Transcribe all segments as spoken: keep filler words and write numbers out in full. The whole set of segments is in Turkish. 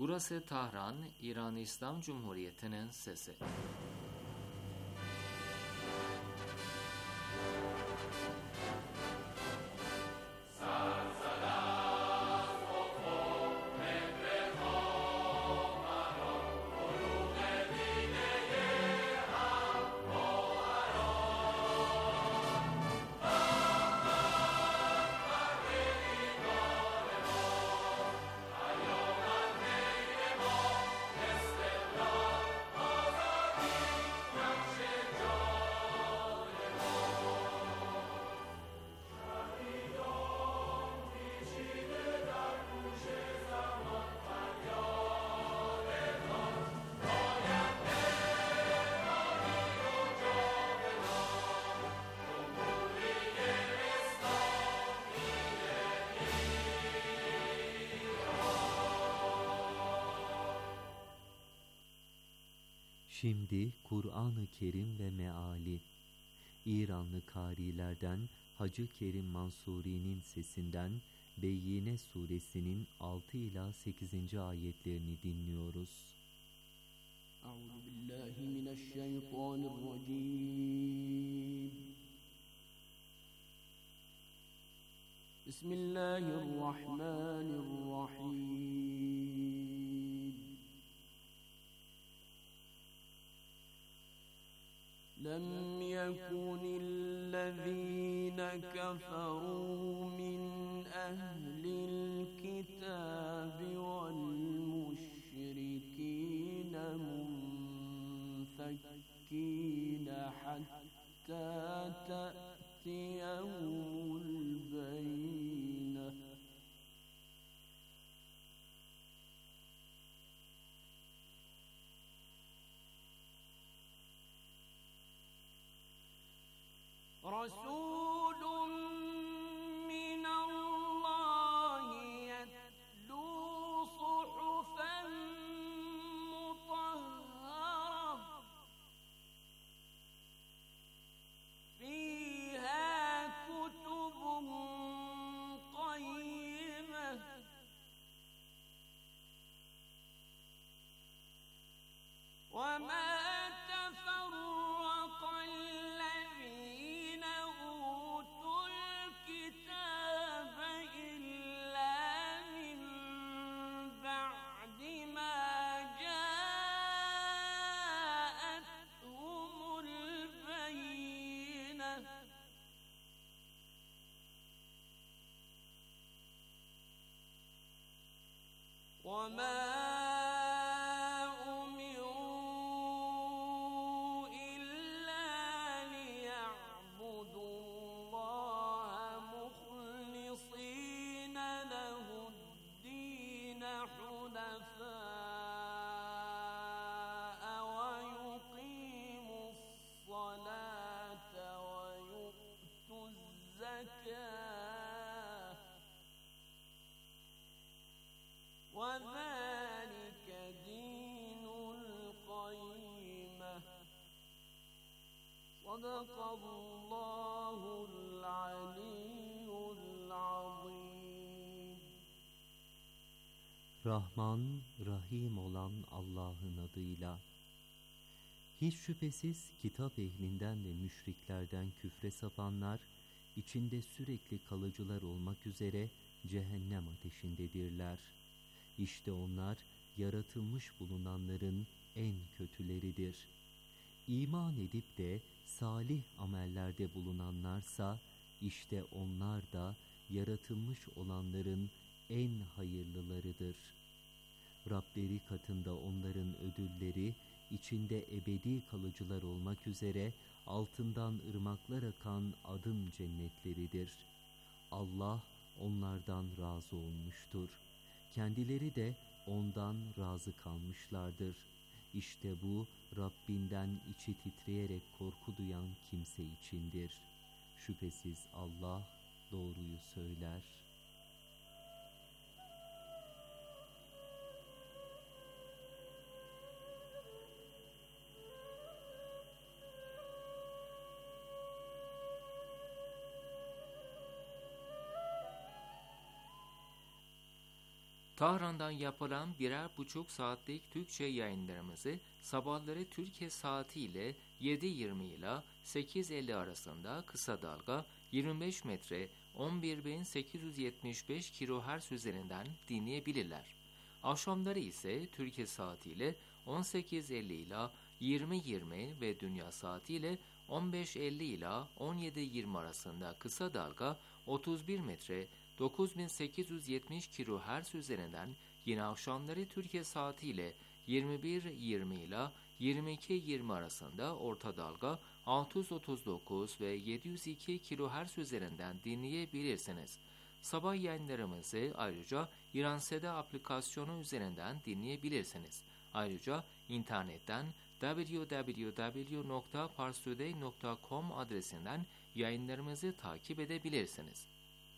Burası Tahran, İran İslam Cumhuriyeti'nin sesi. Şimdi Kur'an-ı Kerim ve meali. İranlı karilerden Hacı Kerim Mansuri'nin sesinden Beyyine suresinin altı ila sekizinci ayetlerini dinliyoruz. Euzubillahimineşşeytanirracim. Bismillahirrahmanirrahim. لم يكن الذين كفروا من أهل الكتاب والمشركين منفكين حتى تأتيهم البينة رسول من الله يتلو صحفا مطهرة فيها كتب قيمة وما تفرق الذين أوتوا الكتاب إلا من بعد ما جاءتهم البينة وما حنفاء ويقيموا الصلاة ويؤتوا الزكاة وذلك دين القيمة صدق الله العلي العظيم. Rahman, Rahim olan Allah'ın adıyla. Hiç şüphesiz kitap ehlinden ve müşriklerden küfre sapanlar, içinde sürekli kalıcılar olmak üzere cehennem ateşindedirler. İşte onlar yaratılmış bulunanların en kötüleridir. İman edip de salih amellerde bulunanlarsa, işte onlar da yaratılmış olanların en hayırlılarıdır. Rableri katında onların ödülleri, içinde ebedi kalıcılar olmak üzere altından ırmaklar akan adım cennetleridir. Allah onlardan razı olmuştur. Kendileri de ondan razı kalmışlardır. İşte bu Rabbinden içi titreyerek korku duyan kimse içindir. Şüphesiz Allah doğruyu söyler. Tahran'dan yapılan birer buçuk saatlik Türkçe yayınlarımızı sabahları Türkiye saatiyle yedi yirmi ile sekiz elli arasında kısa dalga yirmi beş metre on bir bin sekiz yüz yetmiş beş kilohertz üzerinden dinleyebilirler. Akşamları ise Türkiye saatiyle on sekiz elli ile yirmi yirmi ve dünya saatiyle on beş elli ile on yedi yirmi arasında kısa dalga otuz bir metre dokuz bin sekiz yüz yetmiş kilohertz üzerinden, yine akşamları Türkiye saatiyle yirmi bir yirmi ile yirmi iki yirmi arasında orta dalga altı yüz otuz dokuz ve yedi yüz iki kilohertz üzerinden dinleyebilirsiniz. Sabah yayınlarımızı ayrıca İransede aplikasyonu üzerinden dinleyebilirsiniz. Ayrıca internetten double-u double-u double-u nokta parstoday nokta com adresinden yayınlarımızı takip edebilirsiniz.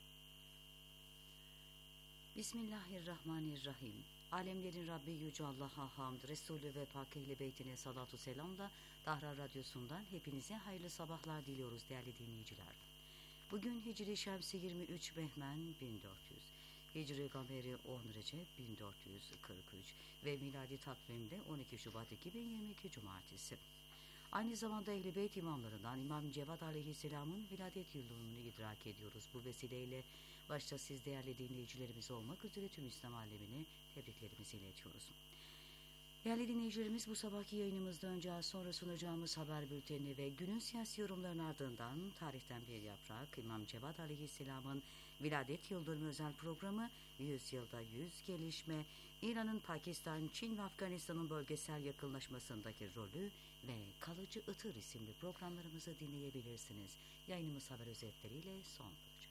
Bismillahirrahmanirrahim. Alemlerin Rabbi Yüce Allah'a hamd, Resulü ve Pak Ehl-i Beytine salatu selamla Tahran Radyosu'ndan hepinize hayırlı sabahlar diliyoruz değerli dinleyiciler. Bugün Hicri Şemsi yirmi üç Behmen bin dört yüz, Hicri Gameri on Recep bin dört yüz kırk üç ve miladi takvimde on iki Şubat iki bin yirmi iki Cumartesi. Aynı zamanda Ehl-i Beyt imamlarından İmam Cevat Aleyhisselam'ın viladet yıldönümünü idrak ediyoruz. Bu vesileyle başta siz değerli dinleyicilerimiz olmak üzere tüm İslam alemine tebriklerimizi iletiyoruz. Değerli dinleyicilerimiz, bu sabahki yayınımızda önce az sonra sunacağımız haber bülteni ve günün siyasi yorumlarının ardından tarihten bir yaprak İmam Cevat Aleyhisselam'ın viladet yıldönümü özel programı, yüz yılda yüz gelişme, İran'ın Pakistan, Çin ve Afganistan'ın bölgesel yakınlaşmasındaki rolü ve Kalıcı Itır isimli programlarımızı dinleyebilirsiniz. Yayınımız haber özetleriyle son bulacak.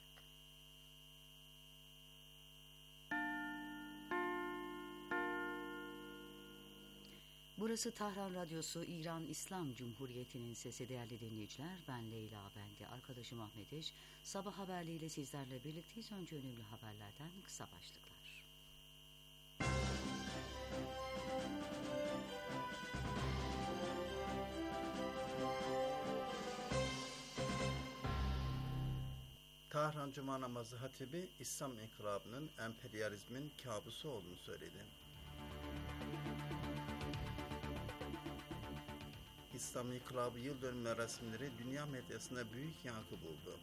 Burası Tahran Radyosu, İran İslam Cumhuriyeti'nin sesi değerli dinleyiciler. Ben Leyla Bendi, arkadaşım Ahmet İş. Sabah haberleriyle sizlerle birlikteyiz. Önce önemli haberlerden kısa başlıklar. Tahran Cuma namazı hatibi İslam inkılabının emperyalizmin kabusu olduğunu söyledi. İslam İnkılabı yıl dönümü merasimleri dünya medyasında büyük yankı buldu.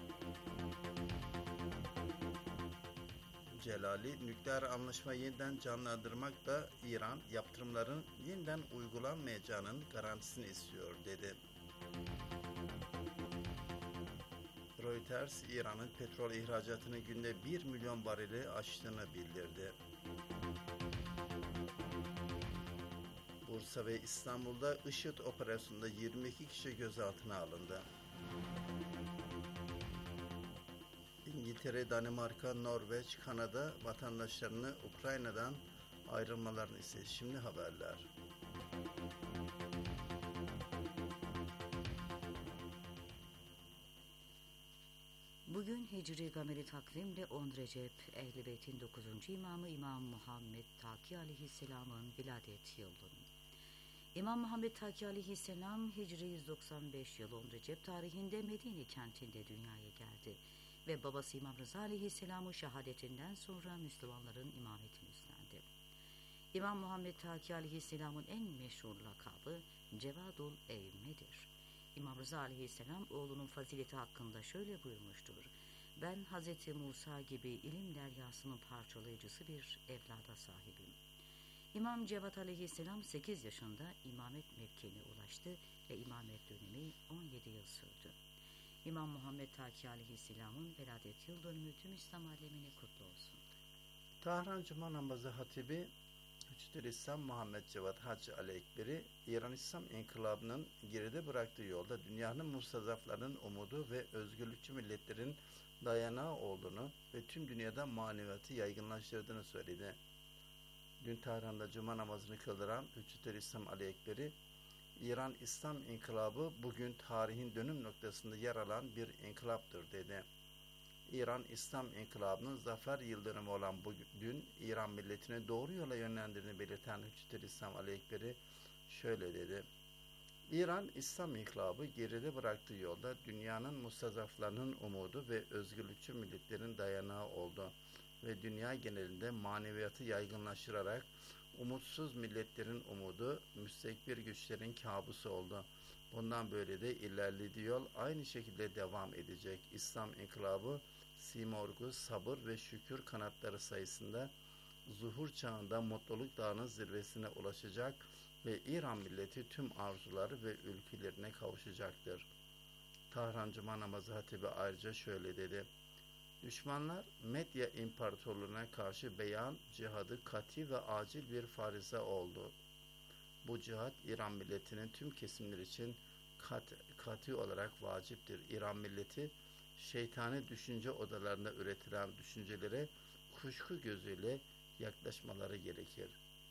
Celali, nükleer anlaşmayı yeniden canlandırmakla İran, yaptırımların yeniden uygulanmayacağının garantisini istiyor, dedi. Reuters, İran'ın petrol ihracatının günde bir milyon bareli aştığını bildirdi. Bursa ve İstanbul'da IŞİD operasyonunda yirmi iki kişi gözaltına alındı. İngiltere, Danimarka, Norveç, Kanada vatandaşlarını Ukrayna'dan ayrılmalarını istedi. Şimdi haberler. Bugün Hicri Gameri takvimle on Recep, Ehl-i Beyt'in dokuzuncu imamı İmam Muhammed Taki Aleyhisselam'ın viladet yıldönümü. İmam Muhammed Taki Aleyhisselam Hicri yüz doksan beş yıl on Recep tarihinde Medine kentinde dünyaya geldi ve babası İmam Rıza Aleyhisselam'ın şehadetinden sonra Müslümanların imametini üstlendi. İmam Muhammed Taki Aleyhisselam'ın en meşhur lakabı Cevadul Eyme'dir. İmam Rıza Aleyhisselam oğlunun fazileti hakkında şöyle buyurmuştur: "Ben Hazreti Musa gibi ilim deryasının parçalayıcısı bir evlada sahibim." İmam Cevat Aleyhisselam sekiz yaşında imamet mevkiine ulaştı ve imamet dönemi on yedi yıl sürdü. İmam Muhammed Taki Aleyhisselam'ın veladet yıl dönümü tüm İslam alemine kutlu olsun. Tahran Cuma namazı hatibi Hüccetül İslam Muhammed Cevat Hacı Aleyekberi, İran İslam İnkılabı'nın geride bıraktığı yolda dünyanın mustazaflarının umudu ve özgürlükçü milletlerin dayanağı olduğunu ve tüm dünyada maneviyatı yaygınlaştırdığını söyledi. Dün Tahran'da Cuma namazını kıldıran Hüccetül İslam Aleyekberi, İran İslam İnkılabı bugün tarihin dönüm noktasında yer alan bir inkılaptır, dedi. İran İslam İnkılabı'nın zafer yıldönümü olan bugün İran milletini doğru yola yönlendirdiğini belirten Hüccetül İslam Aleyekberi şöyle dedi: İran İslam İnkılabı geride bıraktığı yolda dünyanın mustazaflarının umudu ve özgürlükçü milletlerin dayanağı oldu ve dünya genelinde maneviyatı yaygınlaştırarak umutsuz milletlerin umudu, müstekbir güçlerin kabusu oldu. Bundan böyle de ilerlediği yol aynı şekilde devam edecek. İslam inkılabı, simorgu, sabır ve şükür kanatları sayısında zuhur çağında mutluluk dağının zirvesine ulaşacak ve İran milleti tüm arzuları ve ülkelerine kavuşacaktır. Tahran Cuma namazı hatibi ayrıca şöyle dedi: Düşmanlar Medya İmparatorluğu'na karşı beyan cihadı kati ve acil bir farize oldu. Bu cihat İran milletinin tüm kesimler için kat, kati olarak vaciptir. İran milleti şeytani düşünce odalarında üretilen düşüncelere kuşku gözüyle yaklaşmaları gerekir.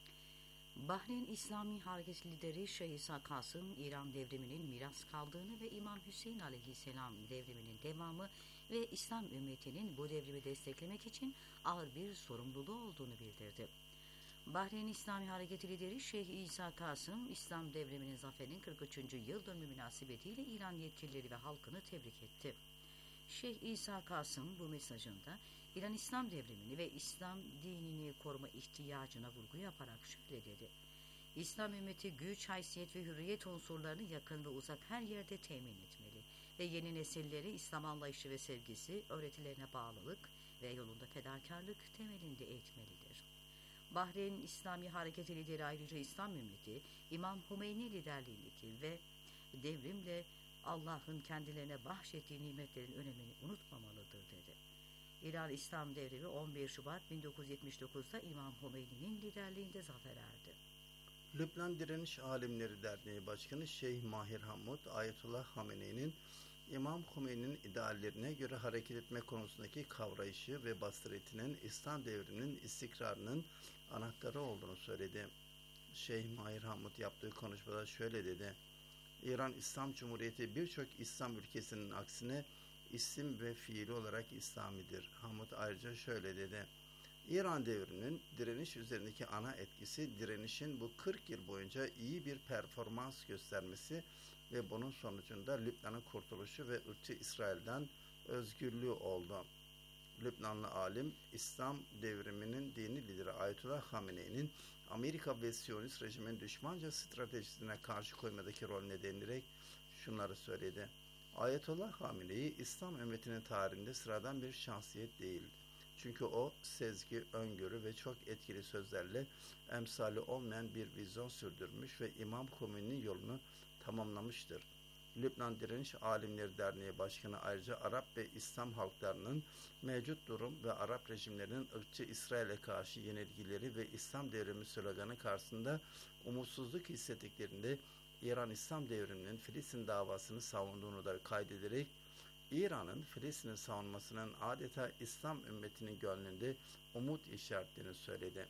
Bahreyn İslami Hareketi lideri Şeyh İsa Kasım, İran devriminin miras kaldığını ve İmam Hüseyin aleyhisselam devriminin devamı ve İslam ümmetinin bu devrimi desteklemek için ağır bir sorumluluğu olduğunu bildirdi. Bahreyn İslami Hareketi lideri Şeyh İsa Kasım, İslam devriminin zaferinin kırk üçüncü yıl dönümü münasebetiyle İran yetkilileri ve halkını tebrik etti. Şeyh İsa Kasım bu mesajında İran İslam devrimini ve İslam dinini koruma ihtiyacına vurgu yaparak şöyle dedi: İslam ümmeti güç, haysiyet ve hürriyet unsurlarını yakın ve uzak her yerde temin etmeli ve yeni nesilleri İslam anlayışı ve sevgisi, öğretilerine bağlılık ve yolunda fedakarlık temelinde eğitmelidir. Bahreyn İslami Hareketi lideri ayrıca İslam ümmeti, İmam Hümeyni liderliğindeki ve devrimle Allah'ın kendilerine bahşettiği nimetlerin önemini unutmamalıdır dedi. İran İslam devrimi on bir Şubat bin dokuz yüz yetmiş dokuz'da İmam Hümeyni'nin liderliğinde zafer erdi. Lübnan Direniş Alimleri Derneği Başkanı Şeyh Mahir Hamud, Ayetullah Hamene'nin İmam Hümeyni'nin ideallerine göre hareket etme konusundaki kavrayışı ve basiretinin İslam devriminin istikrarının anahtarı olduğunu söyledi. Şeyh Mahir Hamud yaptığı konuşmada şöyle dedi: İran İslam Cumhuriyeti birçok İslam ülkesinin aksine isim ve fiili olarak İslamidir. Hamud ayrıca şöyle dedi: İran devrinin direniş üzerindeki ana etkisi direnişin bu kırk yıl boyunca iyi bir performans göstermesi ve bunun sonucunda Lübnan'ın kurtuluşu ve ırkçı İsrail'den özgürlüğü oldu. Lübnanlı alim, İslam devriminin dini lideri Ayetullah Hamene'nin Amerika ve Siyonist rejimin düşmanca stratejisine karşı koymadaki rol nedeniyle şunları söyledi: Ayetullah Hamene'yi İslam ümmetinin tarihinde sıradan bir şahsiyet değil. Çünkü o sezgi, öngörü ve çok etkili sözlerle emsali olmayan bir vizyon sürdürmüş ve İmam Hümeyni'nin yolunu tamamlamıştır. Lübnan Direniş Alimleri Derneği Başkanı ayrıca Arap ve İslam halklarının mevcut durum ve Arap rejimlerinin ırkçı İsrail'e karşı yenilgileri ve İslam devrimi sloganı karşısında umutsuzluk hissettiklerinde İran İslam devriminin Filistin davasını savunduğunu da kaydederek İran'ın Filistin'i savunmasının adeta İslam ümmetinin gönlünde umut işaretlerini söyledi.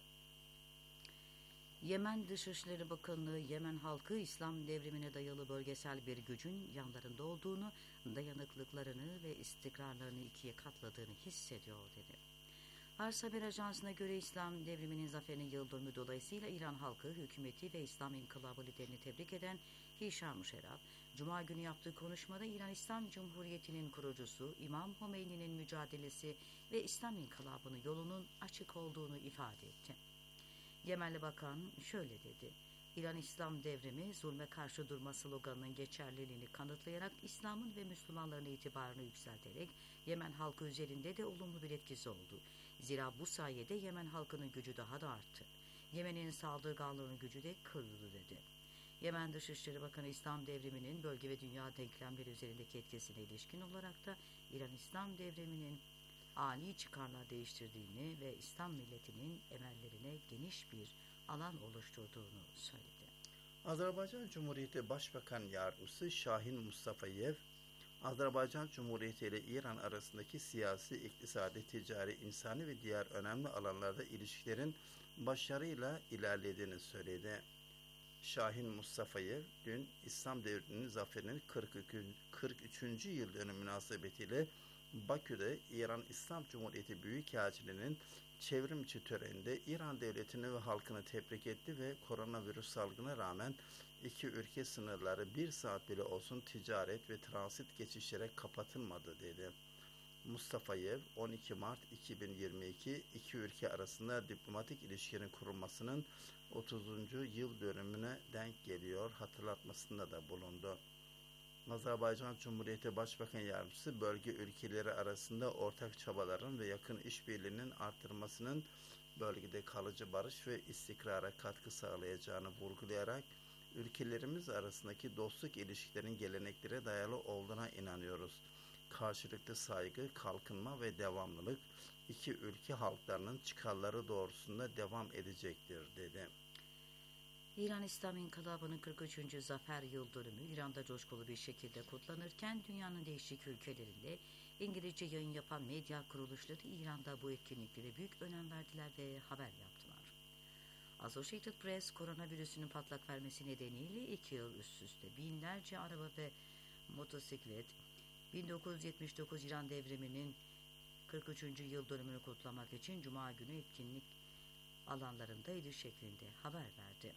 Yemen Dışişleri Bakanlığı, Yemen halkı İslam devrimine dayalı bölgesel bir gücün yanlarında olduğunu, dayanıklılıklarını ve istikrarlarını ikiye katladığını hissediyor dedi. Fars Haber Ajansı'na göre İslam devriminin zaferinin yıl dönümü dolayısıyla İran halkı, hükümeti ve İslam İnkılabı liderini tebrik eden Hişam Şeraf, Cuma günü yaptığı konuşmada İran İslam Cumhuriyeti'nin kurucusu İmam Hümeyni'nin mücadelesi ve İslam İnkılabı'nın yolunun açık olduğunu ifade etti. Yemenli Bakan şöyle dedi: İran İslam devrimi zulme karşı durma sloganının geçerliliğini kanıtlayarak İslam'ın ve Müslümanların itibarını yükselterek Yemen halkı üzerinde de olumlu bir etkisi oldu. Zira bu sayede Yemen halkının gücü daha da arttı. Yemen'in saldırganlığının gücü de kırıldı dedi. Yemen Dışişleri Bakanı İslam devriminin bölge ve dünya denklemleri üzerindeki etkisine ilişkin olarak da İran İslam devriminin ani çıkarlar değiştirdiğini ve İslam milletinin emellerine geniş bir alan oluşturduğunu söyledi. Azerbaycan Cumhuriyeti Başbakan Yardımcısı Şahin Mustafayev, Azerbaycan Cumhuriyeti ile İran arasındaki siyasi, iktisadi, ticari, insani ve diğer önemli alanlarda ilişkilerin başarıyla ilerlediğini söyledi. Şahin Mustafayev, dün İslam devriminin zaferinin kırk üçüncü yıl dönümü münasebetiyle Bakü'de İran İslam Cumhuriyeti Büyükelçiliği'nin çevrimçi töreninde İran devletini ve halkını tebrik etti ve koronavirüs salgına rağmen iki ülke sınırları bir saat bile olsun ticaret ve transit geçişlere kapatılmadı dedi. Mustafayev on iki Mart iki bin yirmi iki iki ülke arasında diplomatik ilişkilerin kurulmasının otuzuncu yıl dönümüne denk geliyor hatırlatmasında da bulundu. Azerbaycan Cumhuriyeti Başbakan Yardımcısı bölge ülkeleri arasında ortak çabaların ve yakın işbirliğinin artırmasının bölgede kalıcı barış ve istikrara katkı sağlayacağını vurgulayarak ülkelerimiz arasındaki dostluk ilişkilerin geleneklere dayalı olduğuna inanıyoruz. Karşılıklı saygı, kalkınma ve devamlılık iki ülke halklarının çıkarları doğrusunda devam edecektir dedi. İran İslam İnkılabı'nın kırk üçüncü zafer yıl dönümü İran'da coşkulu bir şekilde kutlanırken dünyanın değişik ülkelerinde İngilizce yayın yapan medya kuruluşları İran'da bu etkinliklere büyük önem verdiler ve haber yaptılar. Associated Press, koronavirüsünün patlak vermesi nedeniyle iki yıl üst üste binlerce araba ve motosiklet bin dokuz yüz yetmiş dokuz İran devriminin kırk üçüncü yıl dönümünü kutlamak için Cuma günü etkinlik alanlarındaydı şeklinde haber verdi.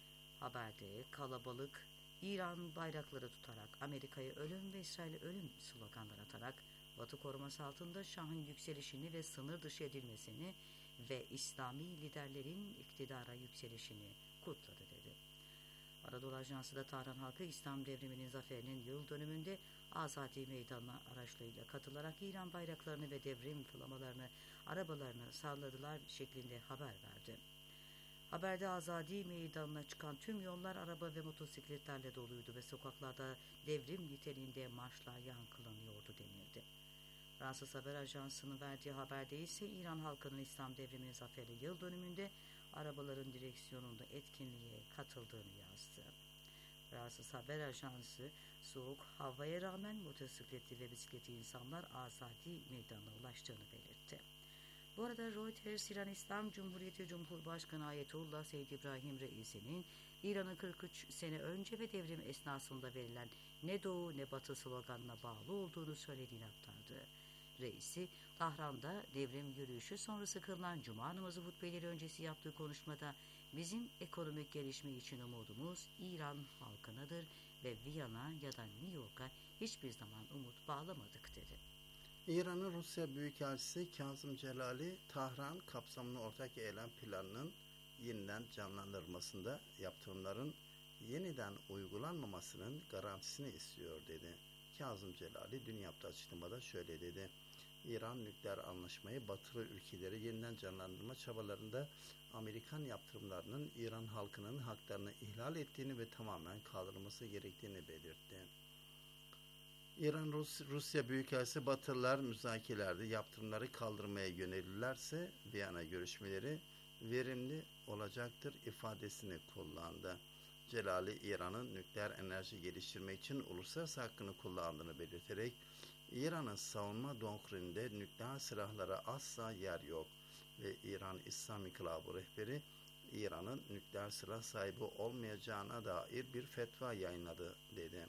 Haberde kalabalık İran bayrakları tutarak Amerika'ya ölüm ve İsrail'e ölüm sloganları atarak Batı koruması altında Şah'ın yükselişini ve sınır dışı edilmesini ve İslami liderlerin iktidara yükselişini kutladı dedi. Anadolu Ajansı da Tahran halkı İslam devriminin zaferinin yıl dönümünde Azadi Meydanı'na araçlarıyla katılarak İran bayraklarını ve devrim flamalarını arabalarına salladılar şeklinde haber verdi. Haberde Azadi Meydanı'na çıkan tüm yollar araba ve motosikletlerle doluydu ve sokaklarda devrim niteliğinde marşlar yankılanıyordu denildi. Fransız Haber Ajansı'nın verdiği haberde ise İran halkının İslam devriminin zaferi yıl dönümünde arabaların direksiyonunda etkinliğe katıldığını yazdı. Fransız Haber Ajansı soğuk havaya rağmen motosikletli ve bisikletli insanlar Azadi Meydanı'na ulaştığını belirtti. Bu arada Reuters, İran İslam Cumhuriyeti Cumhurbaşkanı Ayetullah Seyyid İbrahim Reisi'nin İran'ın kırk üç sene önce ve devrim esnasında verilen ne doğu ne batı sloganına bağlı olduğunu söylediğini aktardı. Reisi, Tahran'da devrim yürüyüşü sonrası kılınan Cuma namazı hutbeleri öncesi yaptığı konuşmada bizim ekonomik gelişme için umudumuz İran halkınadır ve Viyana ya da New York'a hiçbir zaman umut bağlamadık dedi. İran'ın Rusya Büyükelçisi Kazım Celali, Tahran kapsamlı ortak eylem planının yeniden canlandırılmasında yaptırımların yeniden uygulanmamasının garantisini istiyor dedi. Kazım Celali dün yaptığı açıklamada şöyle dedi. İran nükleer anlaşmayı batılı ülkeleri yeniden canlandırma çabalarında Amerikan yaptırımlarının İran halkının haklarını ihlal ettiğini ve tamamen kaldırılması gerektiğini belirtti. İran Rus, Rusya Büyükelçisi Batılılar müzakerelerde yaptırımları kaldırmaya yönelirlerse Viyana görüşmeleri verimli olacaktır ifadesini kullandı. Celali İran'ın nükleer enerji geliştirmek için uluslararası hakkını kullandığını belirterek İran'ın savunma doktrininde nükleer silahlara asla yer yok ve İran İslam İnkılabı rehberi İran'ın nükleer silah sahibi olmayacağına dair bir fetva yayınladı dedi.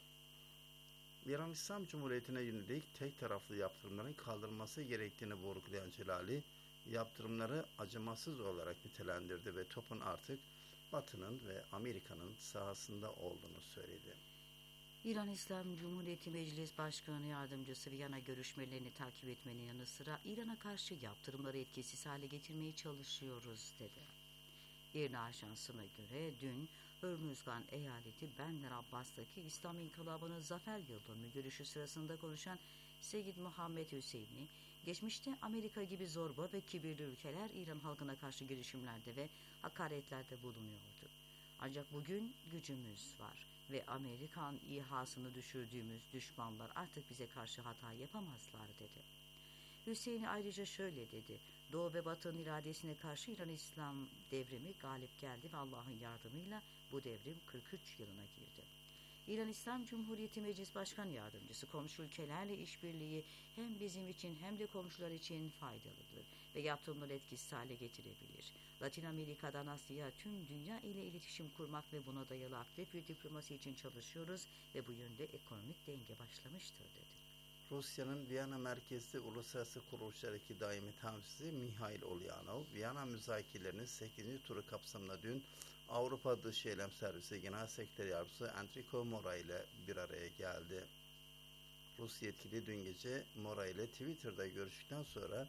İran İslam Cumhuriyeti'ne yönelik tek taraflı yaptırımların kaldırılması gerektiğini vurgulayan Celali, yaptırımları acımasız olarak nitelendirdi ve topun artık Batı'nın ve Amerika'nın sahasında olduğunu söyledi. İran İslam Cumhuriyeti Meclis Başkanı Yardımcısı Viyana görüşmelerini takip etmenin yanı sıra İran'a karşı yaptırımları etkisiz hale getirmeye çalışıyoruz dedi. İrna Ajansı'na göre dün Hürmüzgan eyaleti Bandar Abbas'taki İslam İnkılabı'nın zafer yıldönümü görüşü sırasında konuşan Seyyid Muhammed Hüseyin'i, geçmişte Amerika gibi zorba ve kibirli ülkeler İran halkına karşı girişimlerde ve hakaretlerde bulunuyordu. Ancak bugün gücümüz var ve Amerikan İHA'sını düşürdüğümüz düşmanlar artık bize karşı hata yapamazlar dedi. Hüseyin ayrıca şöyle dedi. Doğu ve Batı'nın iradesine karşı İran İslam devrimi galip geldi ve Allah'ın yardımıyla bu devrim kırk üç yılına girdi. İran İslam Cumhuriyeti Meclis Başkan Yardımcısı komşu ülkelerle işbirliği hem bizim için hem de komşular için faydalıdır ve yaptırımları etkisiz hale getirebilir. Latin Amerika'dan Asya'ya tüm dünya ile iletişim kurmak ve buna dayalı aktif bir diplomasi için çalışıyoruz ve bu yönde ekonomik denge başlamıştır dedi. Rusya'nın Viyana merkezli uluslararası kuruluşlardaki daimi temsilcisi Mihail Ulyanov, Viyana müzakerelerinin sekizinci turu kapsamında dün Avrupa Dış Eylem Servisi Genel Sekreter Yardımcısı Enrico Mora ile bir araya geldi. Rus yetkili dün gece Mora ile Twitter'da görüştükten sonra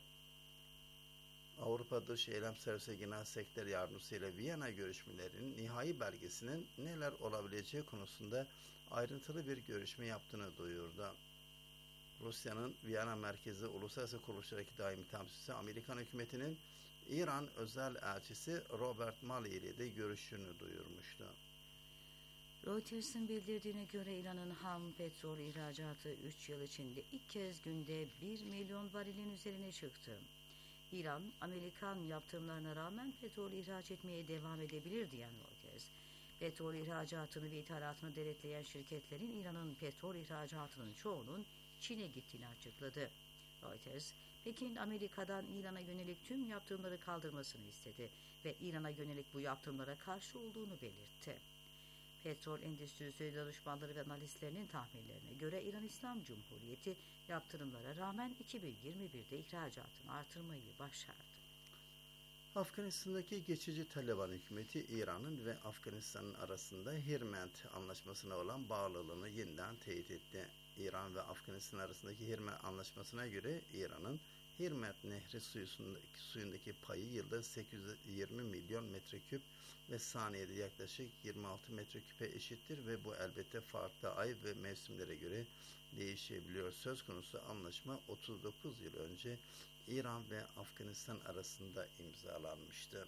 Avrupa Dış Eylem Servisi Genel Sekreter Yardımcısı ile Viyana görüşmelerinin nihai belgesinin neler olabileceği konusunda ayrıntılı bir görüşme yaptığını duyurdu. Rusya'nın Viyana merkezi uluslararası kuruluşlardaki daimi temsilcisi Amerikan hükümetinin İran özel elçisi Robert Malley ile de görüştüğünü duyurmuştu. Reuters'ın bildirdiğine göre İran'ın ham petrol ihracatı üç yıl içinde ilk kez günde bir milyon varilin üzerine çıktı. İran, Amerikan yaptırımlarına rağmen petrol ihraç etmeye devam edebilir diyen Reuters, petrol ihracatını ve ithalatını denetleyen şirketlerin İran'ın petrol ihracatının çoğunun Çin'e gittiğini açıkladı. Reuters, Pekin, Amerika'dan İran'a yönelik tüm yaptırımları kaldırmasını istedi ve İran'a yönelik bu yaptırımlara karşı olduğunu belirtti. Petrol endüstrisi danışmanları ve analistlerinin tahminlerine göre İran İslam Cumhuriyeti yaptırımlara rağmen iki bin yirmi birde ihracatını artırmayı başardı. Afganistan'daki geçici Taliban hükümeti İran'ın ve Afganistan'ın arasında Hirment anlaşmasına olan bağlılığını yeniden teyit etti. İran ve Afganistan arasındaki Hirment anlaşmasına göre İran'ın Hirment Nehri suyundaki, suyundaki payı yılda sekiz yüz yirmi milyon metreküp ve saniyede yaklaşık yirmi altı metreküpe eşittir ve bu elbette farklı ay ve mevsimlere göre değişebiliyor. Söz konusu anlaşma otuz dokuz yıl önce İran ve Afganistan arasında imzalanmıştı.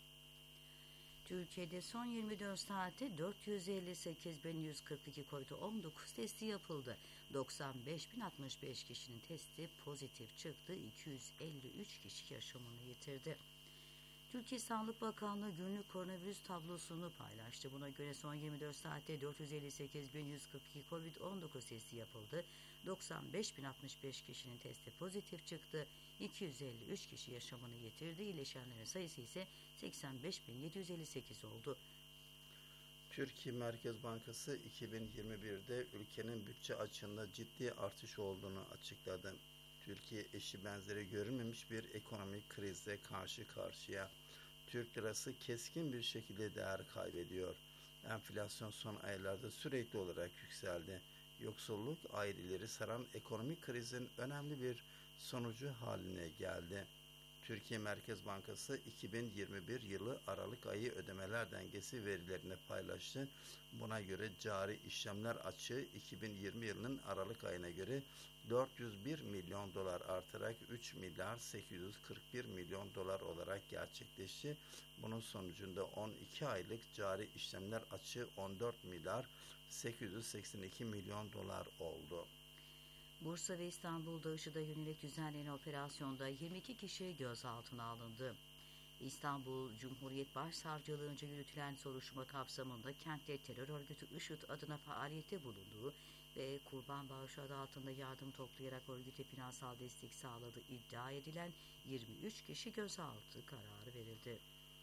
Türkiye'de son yirmi dört saatte dört yüz elli sekiz bin yüz kırk iki kovid on dokuz testi yapıldı. doksan beş bin altmış beş kişinin testi pozitif çıktı. iki yüz elli üç kişi yaşamını yitirdi. Türkiye Sağlık Bakanlığı günlük koronavirüs tablosunu paylaştı. Buna göre son yirmi dört saatte dört yüz elli sekiz bin yüz kırk iki kovid on dokuz testi yapıldı. doksan beş bin altmış beş kişinin testi pozitif çıktı. iki yüz elli üç kişi yaşamını yitirdi. İyileşenlerin sayısı ise seksen beş bin yedi yüz elli sekiz oldu. Türkiye Merkez Bankası iki bin yirmi birde ülkenin bütçe açığında ciddi artış olduğunu açıkladı. Türkiye eşi benzeri görülmemiş bir ekonomik krizle karşı karşıya. Türk lirası keskin bir şekilde değer kaybediyor. Enflasyon son aylarda sürekli olarak yükseldi. Yoksulluk aileleri saran ekonomik krizin önemli bir sonucu haline geldi. Türkiye Merkez Bankası iki bin yirmi bir yılı Aralık ayı ödemeler dengesi verilerini paylaştı. Buna göre cari işlemler açığı iki bin yirmi yılının Aralık ayına göre dört yüz bir milyon dolar artarak üç milyar sekiz yüz kırk bir milyon dolar olarak gerçekleşti. Bunun sonucunda on iki aylık cari işlemler açığı on dört milyar sekiz yüz seksen iki milyon dolar oldu. Bursa ve İstanbul'da IŞİD'e yönelik düzenlenen operasyonda yirmi iki kişi gözaltına alındı. İstanbul Cumhuriyet Başsavcılığınca yürütülen soruşturma kapsamında kentte terör örgütü IŞİD adına faaliyette bulunduğu ve kurban bağışı adı altında yardım toplayarak örgüte finansal destek sağladığı iddia edilen yirmi üç kişi gözaltı kararı verildi.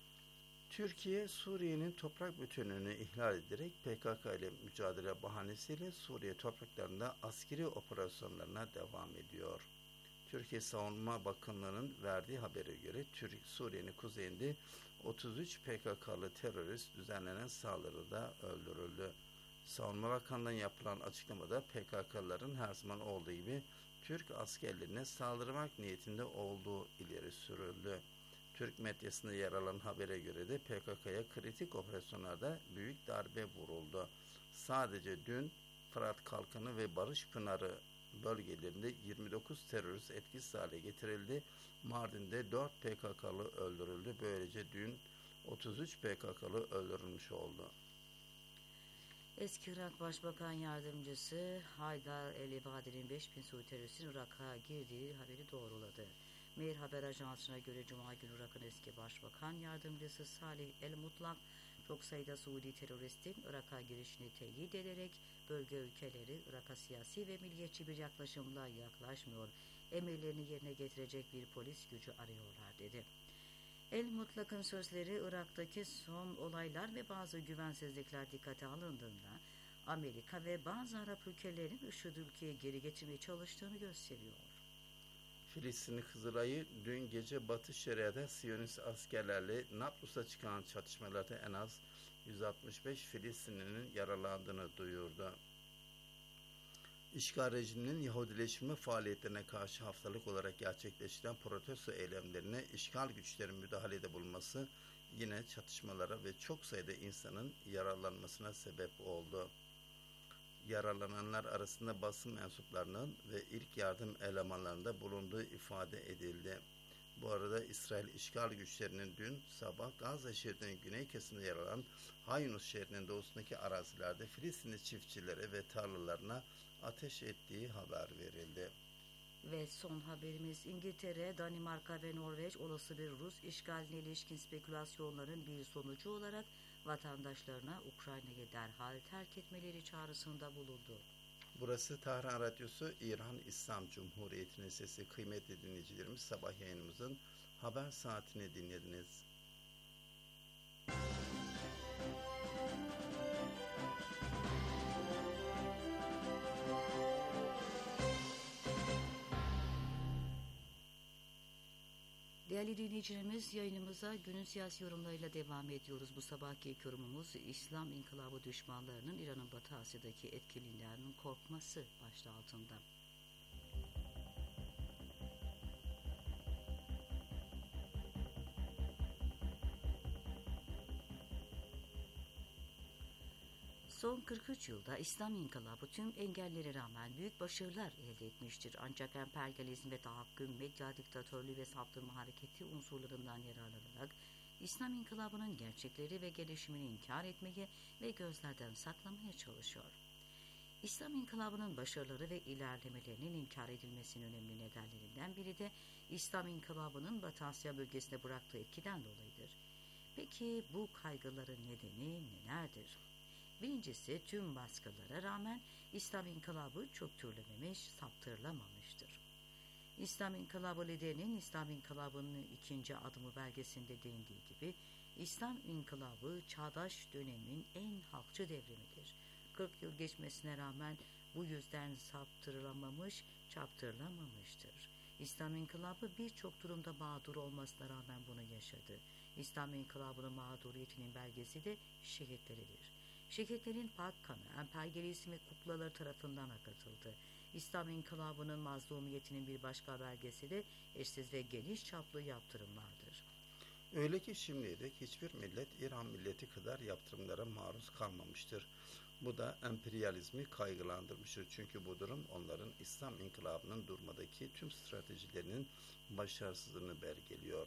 Türkiye, Suriye'nin toprak bütünlüğünü ihlal ederek P K K ile mücadele bahanesiyle Suriye topraklarında askeri operasyonlarına devam ediyor. Türkiye Savunma Bakanlığı'nın verdiği habere göre Suriye'nin kuzeyinde otuz üç P K K'lı terörist düzenlenen saldırıda öldürüldü. Savunma Bakanlığı'ndan yapılan açıklamada P K K'lıların her zaman olduğu gibi Türk askerlerine saldırmak niyetinde olduğu ileri sürüldü. Türk medyasında yer alan habere göre de P K K'ya kritik operasyonlarda büyük darbe vuruldu. Sadece dün Fırat Kalkanı ve Barış Pınarı bölgelerinde yirmi dokuz terörist etkisiz hale getirildi. Mardin'de dört P K K'lı öldürüldü. Böylece dün otuz üç P K K'lı öldürülmüş oldu. Eski Irak Başbakan Yardımcısı Haydar el-Ebadi'nin beş bin Suudi teröristin Irak'a girdiği haberi doğruladı. Mehr Haber Ajansı'na göre Cuma günü Irak'ın eski Başbakan Yardımcısı Salih el-Mutlak çok sayıda Suudi teröristin Irak'a girişini teyit ederek bölge ülkeleri Irak'a siyasi ve milliyetçi bir yaklaşımla yaklaşmıyor, emirlerini yerine getirecek bir polis gücü arıyorlar dedi. El-Mutlak'ın sözleri Irak'taki son olaylar ve bazı güvensizlikler dikkate alındığında Amerika ve bazı Arap ülkelerinin IŞİD'i ülkeye geri getirmeye çalıştığını gösteriyor. Filistinli Kızılay'ı dün gece Batı Şeria'da Siyonist askerlerle Nablus'ta çıkan çatışmalarda en az yüz altmış beş Filistinlinin yaralandığını duyurdu. İşgal rejiminin Yahudileştirme faaliyetlerine karşı haftalık olarak gerçekleştirilen protesto eylemlerine işgal güçlerin müdahalede bulunması yine çatışmalara ve çok sayıda insanın yaralanmasına sebep oldu. Yaralananlar arasında basın mensuplarının ve ilk yardım elemanlarında bulunduğu ifade edildi. Bu arada İsrail işgal güçlerinin dün sabah Gazze şeridinin güney kesiminde yer alan Han Yunus şehrinin doğusundaki arazilerde Filistinli çiftçilere ve tarlalarına ateş ettiği haber verildi. Ve son haberimiz İngiltere, Danimarka ve Norveç olası bir Rus işgaline ilişkin spekülasyonların bir sonucu olarak vatandaşlarına Ukrayna'yı derhal terk etmeleri çağrısında bulundu. Burası Tahran Radyosu, İran İslam Cumhuriyeti'nin sesi. Kıymetli dinleyicilerimiz, sabah yayınımızın haber saatini dinlediniz. Değerli dinleyicilerimiz, yayınımıza günün siyasi yorumlarıyla devam ediyoruz. Bu sabahki ilk yorumumuz İslam İnkılabı düşmanlarının İran'ın Batı Asya'daki etkiliğinden korkması başlığı altında. Son kırk üç yılda İslam İnkılabı tüm engellere rağmen büyük başarılar elde etmiştir. Ancak emperyalizm ve tahakküm, medya diktatörlüğü ve saptırma hareketi unsurlarından yararlanarak İslam İnkılabı'nın gerçekleri ve gelişimini inkar etmeye ve gözlerden saklamaya çalışıyor. İslam İnkılabı'nın başarıları ve ilerlemelerinin inkar edilmesinin önemli nedenlerinden biri de İslam İnkılabı'nın Batı Asya bölgesine bıraktığı etkiden dolayıdır. Peki bu kaygıların nedeni nelerdir? Birincisi, tüm baskılara rağmen İslam İnkılabı çöktürülememiş, saptırılamamıştır. İslam İnkılabı liderinin İslam İnkılabı'nın ikinci adımı belgesinde değindiği gibi, İslam İnkılabı çağdaş dönemin en halkçı devrimidir. kırk yıl geçmesine rağmen bu yüzden saptırılamamış, çaptırılamamıştır. İslam İnkılabı birçok durumda mağdur olmasına rağmen bunu yaşadı. İslam İnkılabı'nın mağduriyetinin belgesi de şehitleridir. Şehitlerin pak kanı, emperyalizm ve kuklaları tarafından akıtıldı. İslam İnkılabı'nın mazlumiyetinin bir başka belgesi de eşsiz ve geniş çaplı yaptırımlardır. Öyle ki şimdiye dek hiçbir millet İran milleti kadar yaptırımlara maruz kalmamıştır. Bu da emperyalizmi kaygılandırmıştır. Çünkü bu durum onların İslam İnkılabı'nın durmadaki tüm stratejilerinin başarısızlığını belgeliyor.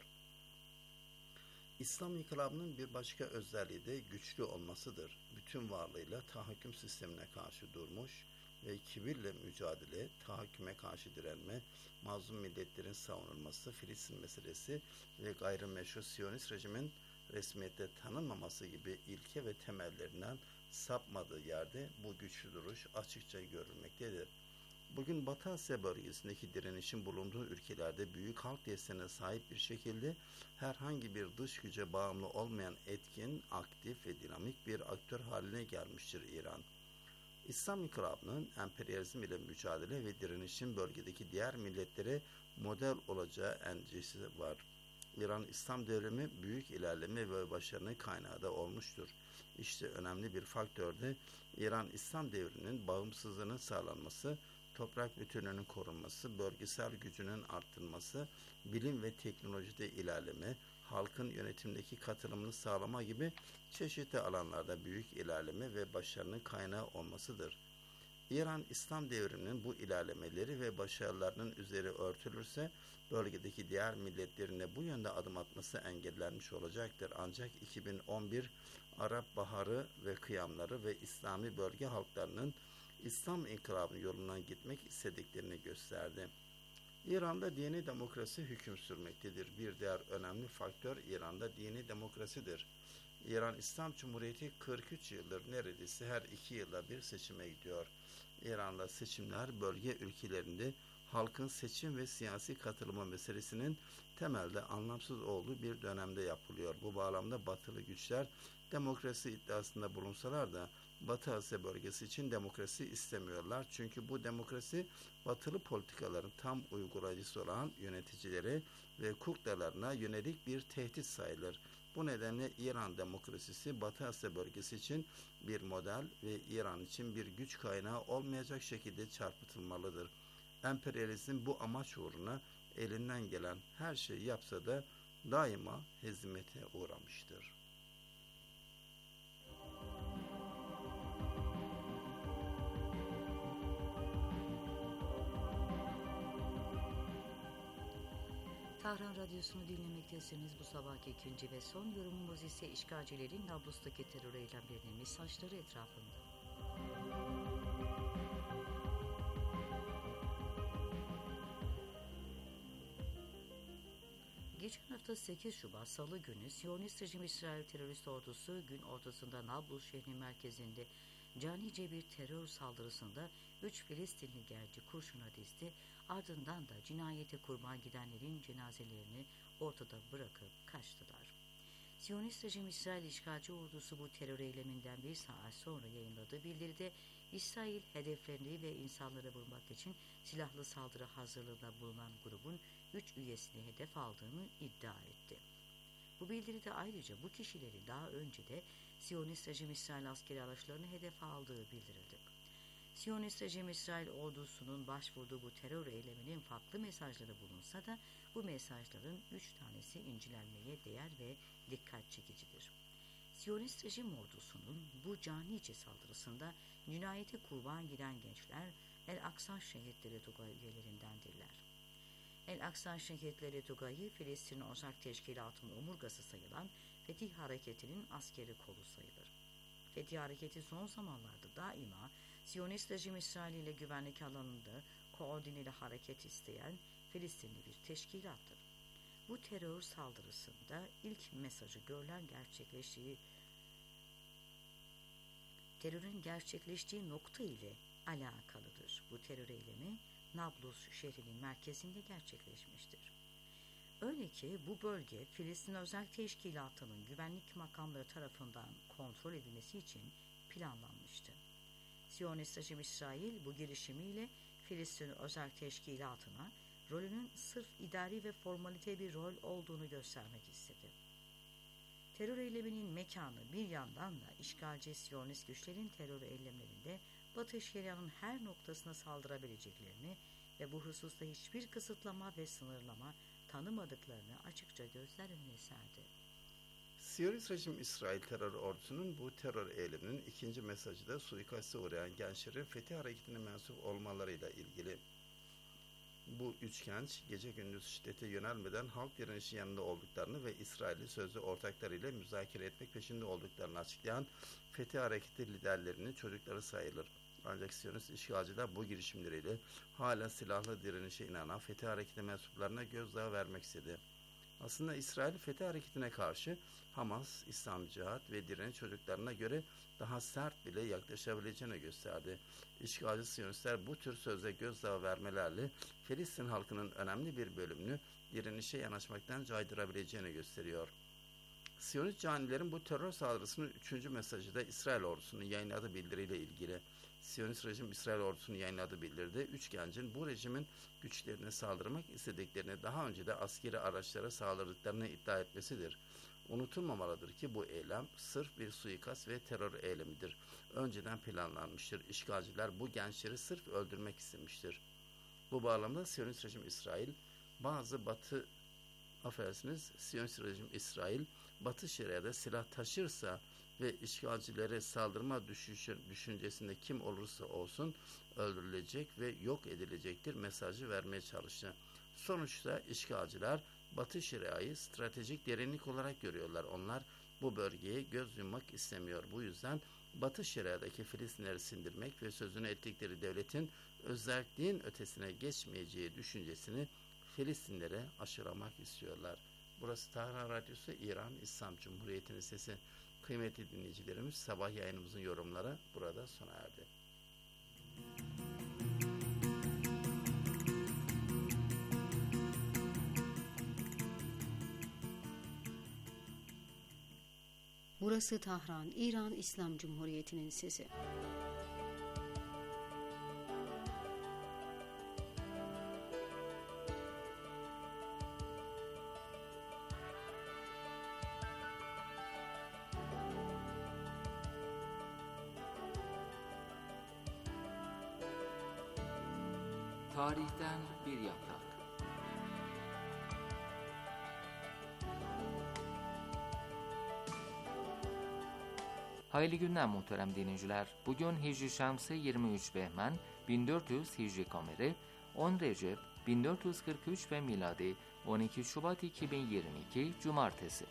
İslam İnkılabı'nın bir başka özelliği de güçlü olmasıdır. Bütün varlığıyla tahakküm sistemine karşı durmuş ve kibirle mücadele, tahakküme karşı direnme, mazlum milletlerin savunulması, Filistin meselesi ve gayrimeşru Siyonist rejimin resmiyette tanınmaması gibi ilke ve temellerinden sapmadığı yerde bu güçlü duruş açıkça görülmektedir. Bugün Batı Asya bölgesindeki direnişin bulunduğu ülkelerde büyük halk desteğine sahip bir şekilde herhangi bir dış güce bağımlı olmayan etkin, aktif ve dinamik bir aktör haline gelmiştir İran. İslam İnkılabı'nın emperyalizm ile mücadele ve direnişin bölgedeki diğer milletlere model olacağı endişesi var. İran İslam devrimi büyük ilerleme ve başarının kaynağı da olmuştur. İşte önemli bir faktör de İran İslam devrinin bağımsızlığının sağlanması, toprak bütünlüğünün korunması, bölgesel gücünün arttırılması, bilim ve teknolojide ilerleme, halkın yönetimdeki katılımını sağlama gibi çeşitli alanlarda büyük ilerleme ve başarının kaynağı olmasıdır. İran İslam devriminin bu ilerlemeleri ve başarılarının üzeri örtülürse bölgedeki diğer milletlerin de bu yönde adım atması engellenmiş olacaktır. Ancak iki bin on bir Arap Baharı ve kıyamları ve İslami bölge halklarının İslam İnkılabı yolundan gitmek istediklerini gösterdi. İran'da dini demokrasi hüküm sürmektedir. Bir diğer önemli faktör İran'da dini demokrasidir. İran İslam Cumhuriyeti kırk üç yıldır neredeyse her iki yılda bir seçime gidiyor. İran'da seçimler bölge ülkelerinde halkın seçim ve siyasi katılımı meselesinin temelde anlamsız olduğu bir dönemde yapılıyor. Bu bağlamda batılı güçler demokrasi iddiasında bulunsalar da Batı Asya bölgesi için demokrasi istemiyorlar. Çünkü bu demokrasi batılı politikaların tam uygulayıcısı olan yöneticileri ve kuklalarına yönelik bir tehdit sayılır. Bu nedenle İran demokrasisi Batı Asya bölgesi için bir model ve İran için bir güç kaynağı olmayacak şekilde çarpıtılmalıdır. Emperyalizm bu amaç uğruna elinden gelen her şeyi yapsa da daima hezimete uğramıştır. Tahran Radyosu'nu dinlemektesiniz. Bu sabahki ikinci ve son yorumumuz ise işgalcilerin Nablus'taki terör eylemlerinin mesajları etrafında. Geçen hafta sekiz Şubat Salı günü Siyonist rejim İsrail terörist ordusu gün ortasında Nablus şehri merkezinde canice bir terör saldırısında üç Filistinli gerci kurşuna dizdi, ardından da cinayete kurban gidenlerin cenazelerini ortada bırakıp kaçtılar. Siyonist rejim İsrail işgalci ordusu bu terör eyleminden bir saat sonra yayınladığı bildiride İsrail hedeflerini ve insanları vurmak için silahlı saldırı hazırlığında bulunan grubun üç üyesini hedef aldığını iddia etti. Bu bildiride ayrıca bu kişilerin daha önce de Siyonist rejim İsrail askeri araçlarını hedef aldığı bildirildi. Siyonist rejim İsrail ordusunun başvurduğu bu terör eyleminin farklı mesajları bulunsa da bu mesajların üç tanesi incelenmeye değer ve dikkat çekicidir. Siyonist rejim ordusunun bu canice saldırısında cinayete kurban giden gençler El-Aksa Şehitleri Tugayı üyelerindendirler. El-Aksa Şehitleri Tugayı, Filistin Ocak Teşkilatı'nın omurgası sayılan Fetih Hareketi'nin askeri kolu sayılır. Fetih Hareketi son zamanlarda daima Siyonist rejim İsrail ile güvenlik alanında koordineli hareket isteyen Filistinli bir teşkilattır. Bu terör saldırısında ilk mesajı görülen gerçekleştiği terörün gerçekleştiği nokta ile alakalıdır. Bu terör eylemi Nablus şehrinin merkezinde gerçekleşmiştir. Öyle ki bu bölge Filistin Özel Teşkilatı'nın güvenlik makamları tarafından kontrol edilmesi için planlanmıştı. Siyonist rejim İsrail bu girişimiyle Filistin Özel Teşkilatı'na rolünün sırf idari ve formalite bir rol olduğunu göstermek istedi. Terör eyleminin mekanı bir yandan da işgalci Siyonist güçlerin terör eylemlerinde Batı Şeria'nın her noktasına saldırabileceklerini ve bu hususta hiçbir kısıtlama ve sınırlama tanımadıklarını açıkça gözler önüne serdi. Siyonist rejim İsrail terör ordusunun bu terör eyleminin ikinci mesajı da suikaste uğrayan gençlerin Fetih Hareketi'ne mensup olmalarıyla ilgili. Bu üç genç gece gündüz şiddete yönelmeden halk direnişi yanında olduklarını ve İsrail'i sözlü ortaklarıyla müzakere etmek peşinde olduklarını açıklayan Fetih Hareketi liderlerini çocukları sayılır. Ancak Siyonist işgalciler bu girişimleriyle hala silahlı direnişe inanan Fetih Hareketi mensuplarına gözdağı vermek istedi. Aslında İsrail Fetih Hareketi'ne karşı Hamas, İslam Cihat ve direniş çocuklarına göre daha sert bile yaklaşabileceğini gösterdi. İşgalci Siyonistler bu tür sözde gözdağı vermelerle Filistin halkının önemli bir bölümünü direnişe yanaşmaktan caydırabileceğini gösteriyor. Siyonist canilerin bu terör saldırısının üçüncü mesajı da İsrail ordusunun yayınladığı bildiriyle ilgili. Siyonist rejim İsrail ordusunun yayınladığı bildiride üç gencin bu rejimin güçlerine saldırmak istediklerini daha önce de askeri araçlara saldırdıklarını iddia etmesidir. Unutulmamalıdır ki bu eylem sırf bir suikast ve terör eylemidir. Önceden planlanmıştır. İşgalciler bu gençleri sırf öldürmek istemiştir. Bu bağlamda Siyonist rejim İsrail bazı batı affedersiniz Siyonist rejim İsrail Batı Şeria'da silah taşırsa ve işgalcilere saldırma düşüncesinde kim olursa olsun öldürülecek ve yok edilecektir mesajı vermeye çalıştı. Sonuçta işgalciler Batı Şeria'yı stratejik derinlik olarak görüyorlar. Onlar bu bölgeye göz yummak istemiyor. Bu yüzden Batı Şeria'daki Filistinleri sindirmek ve sözünü ettikleri devletin özelliğin ötesine geçmeyeceği düşüncesini Filistinlere aşılamak istiyorlar. Burası Tahran Radyosu, İran İslam Cumhuriyeti'nin sesi. Kıymetli dinleyicilerimiz, sabah yayınımızın yorumları burada sona erdi. Burası Tahran, İran İslam Cumhuriyeti'nin sesi. Tarihten bir yaprak. Hayırlı günler muhterem dinleyiciler. Bugün Hicri Şemsi yirmi üç Behmen bin dört yüz Hicri Kameri, on Recep bin dört yüz kırk üç ve miladi on iki Şubat iki bin yirmi iki Cumartesi.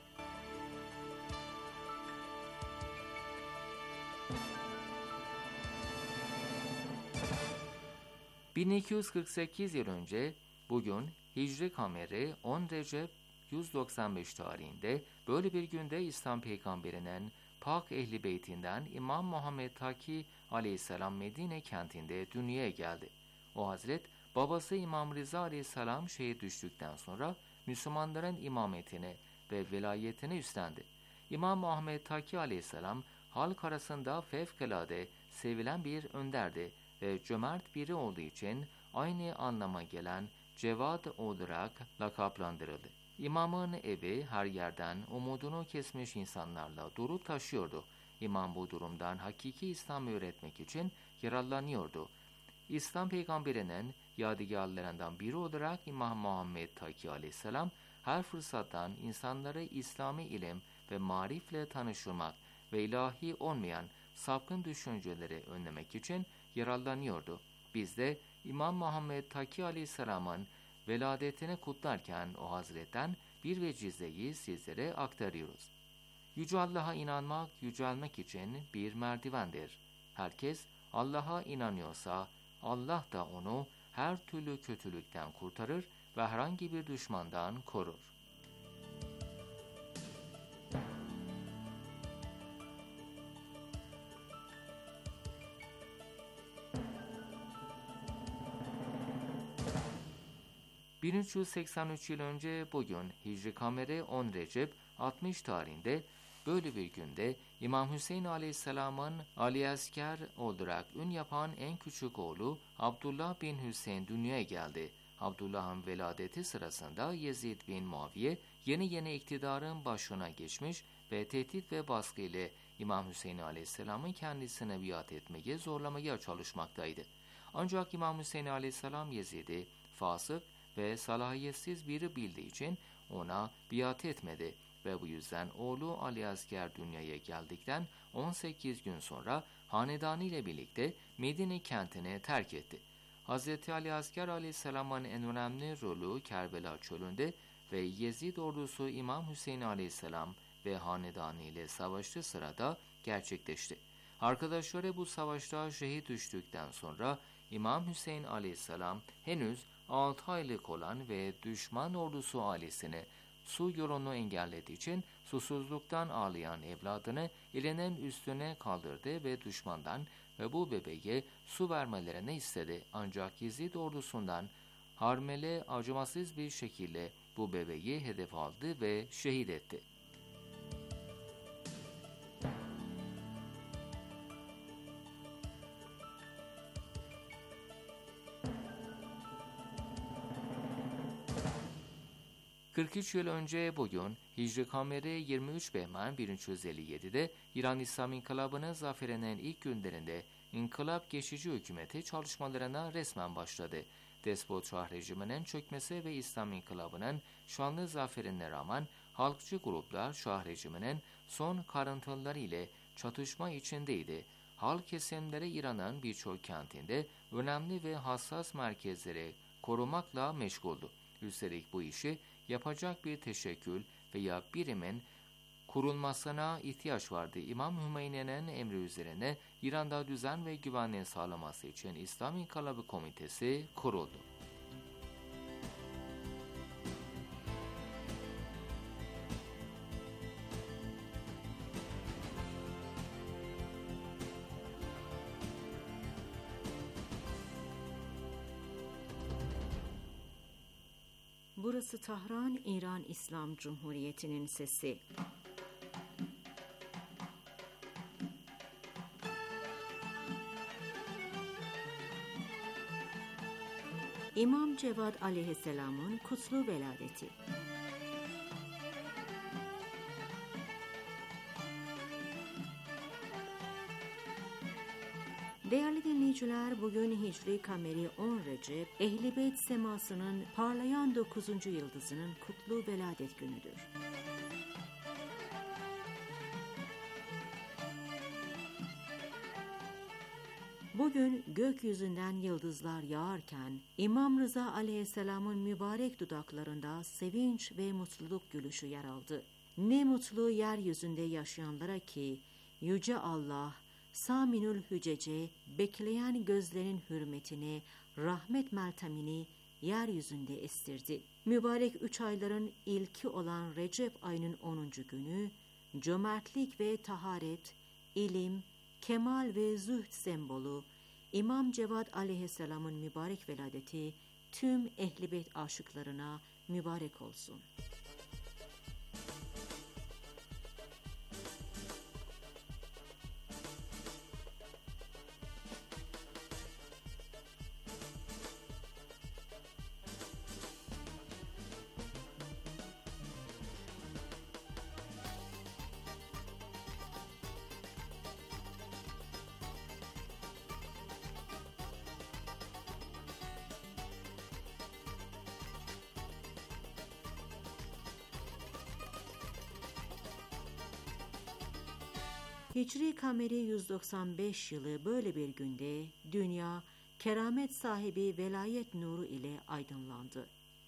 bin iki yüz kırk sekiz yıl önce bugün Hicri Kameri on Recep yüz doksan beş tarihinde böyle bir günde İslam Peygamberinin Pak Ehli Beytinden İmam Muhammed Taki Aleyhisselam Medine kentinde dünyaya geldi. O hazret babası İmam Rıza Aleyhisselam şehit düştükten sonra Müslümanların imametini ve velayetini üstlendi. İmam Muhammed Taki Aleyhisselam halk arasında fevkalade sevilen bir önderdi ve cömert biri olduğu için aynı anlama gelen Cevad olarak lakaplandırıldı. İmamın evi her yerden umudunu kesmiş insanlarla dolu taşıyordu. İmam bu durumdan hakiki İslam'ı öğretmek için yararlanıyordu. İslam peygamberinin yadigarlarından biri olarak İmam Muhammed Taki Aleyhisselam her fırsattan insanları İslami ilim ve marifle tanıştırmak ve ilahi olmayan sapkın düşünceleri önlemek için yararlanıyordu. Biz de İmam Muhammed Taki Aleyhisselam'ın veladetini kutlarken o hazretten bir vecizeyi sizlere aktarıyoruz. Yüce Allah'a inanmak, yücelmek için bir merdivendir. Herkes Allah'a inanıyorsa Allah da onu her türlü kötülükten kurtarır ve herhangi bir düşmandan korur. bin üç yüz seksen üç yıl önce bugün Hicri Kameri on Recep altmış tarihinde böyle bir günde İmam Hüseyin Aleyhisselam'ın Ali Asker olarak ün yapan en küçük oğlu Abdullah bin Hüseyin dünyaya geldi. Abdullah'ın veladeti sırasında Yezid bin Muaviye yeni yeni iktidarın başına geçmiş ve tehdit ve baskı ile İmam Hüseyin Aleyhisselam'ın kendisine biat etmeye zorlamaya çalışmaktaydı. Ancak İmam Hüseyin Aleyhisselam Yezid'i fasık ve salahiyetsiz biri bildiği için ona biat etmedi ve bu yüzden oğlu Ali Asker dünyaya geldikten on sekiz gün sonra hanedanı ile birlikte Medine kentini terk etti. Hz. Ali Asker Aleyhisselam'ın en önemli rolü Kerbela çölünde ve Yezid ordusu İmam Hüseyin Aleyhisselam ve hanedanı ile savaştığı sırada gerçekleşti. Arkadaşları bu savaşta şehit düştükten sonra İmam Hüseyin Aleyhisselam henüz altı aylık olan ve düşman ordusu ailesini su yolunu engellediği için susuzluktan ağlayan evladını elinin üstüne kaldırdı ve düşmandan ve bu bebeğe su vermelerini istedi. Ancak Yezid ordusundan Harmele acımasız bir şekilde bu bebeği hedef aldı ve şehit etti. kırk üç yıl önce bugün Hicri Kameri yirmi üç Behmen bin üç yüz elli yedi'de İran İslam İnkılabı'nın zaferinin ilk günlerinde İnkılap Geçici Hükümeti çalışmalarına resmen başladı. Despot Şah rejiminin çökmesi ve İslam İnkılabı'nın şanlı zaferine rağmen halkçı gruplar Şah rejiminin son karıntıları ile çatışma içindeydi. Halk kesimleri İran'ın birçok kentinde önemli ve hassas merkezleri korumakla meşguldü. Üstelik bu işi yapacak bir teşekkül veya birimin kurulmasına ihtiyaç vardı. İmam Hümeyni'nin emri üzerine İran'da düzen ve güvenliği sağlaması için İslam İnkılabı Komitesi kuruldu. Burası Tahran, İran İslam Cumhuriyeti'nin sesi. İmam Cevad aleyhisselamın kutlu veladeti. Değerli dinleyiciler, bugün Hicri Kameri on Recep, Ehl-i Beyt semasının parlayan dokuzuncu yıldızının kutlu veladet günüdür. Bugün gökyüzünden yıldızlar yağarken İmam Rıza aleyhisselamın mübarek dudaklarında sevinç ve mutluluk gülüşü yer aldı. Ne mutlu yeryüzünde yaşayanlara ki Yüce Allah Saminül Hücece bekleyen gözlerin hürmetine rahmet meltemini yeryüzünde estirdi. Mübarek üç ayların ilki olan Recep ayının onuncu günü cömertlik ve taharet, ilim, kemal ve zühd sembolü İmam Cevad aleyhisselamın mübarek veladeti tüm Ehl-i Beyt aşıklarına mübarek olsun. Hicri Kameri yüz doksan beş yılı böyle bir günde dünya keramet sahibi velayet nuru ile aydınlandı.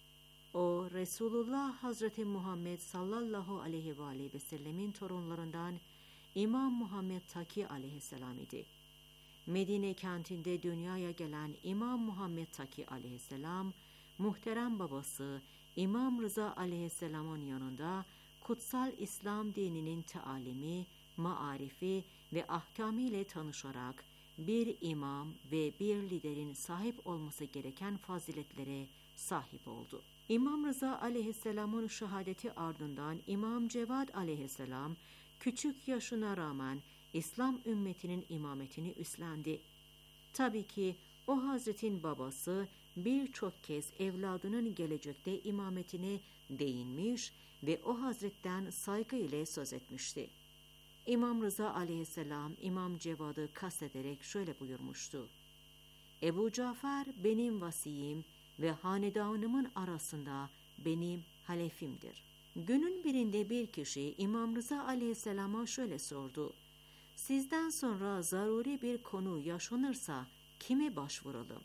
O Resulullah Hazreti Muhammed sallallahu aleyhi ve aleyhi ve sellemin torunlarından İmam Muhammed Taki aleyhisselam idi. Medine kentinde dünyaya gelen İmam Muhammed Taki aleyhisselam, muhterem babası İmam Rıza aleyhisselamın yanında kutsal İslam dininin tealimi, maarifi ve ahkamı ile tanışarak bir imam ve bir liderin sahip olması gereken faziletlere sahip oldu. İmam Rıza aleyhisselamın şehadeti ardından İmam Cevad aleyhisselam küçük yaşına rağmen İslam ümmetinin imametini üstlendi. Tabii ki o Hazretin babası birçok kez evladının gelecekte imametine değinmiş ve o Hazretten saygı ile söz etmişti. İmam Rıza aleyhisselam İmam Cevad'ı kastederek şöyle buyurmuştu: Ebu Cafer benim vasiyim ve hanedanımın arasında benim halefimdir. Günün birinde bir kişi İmam Rıza aleyhisselama şöyle sordu: Sizden sonra zaruri bir konu yaşanırsa kime başvuralım?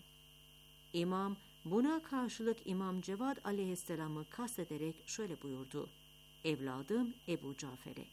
İmam buna karşılık İmam Cevad aleyhisselamı kastederek şöyle buyurdu: Evladım Ebu Cafer'e.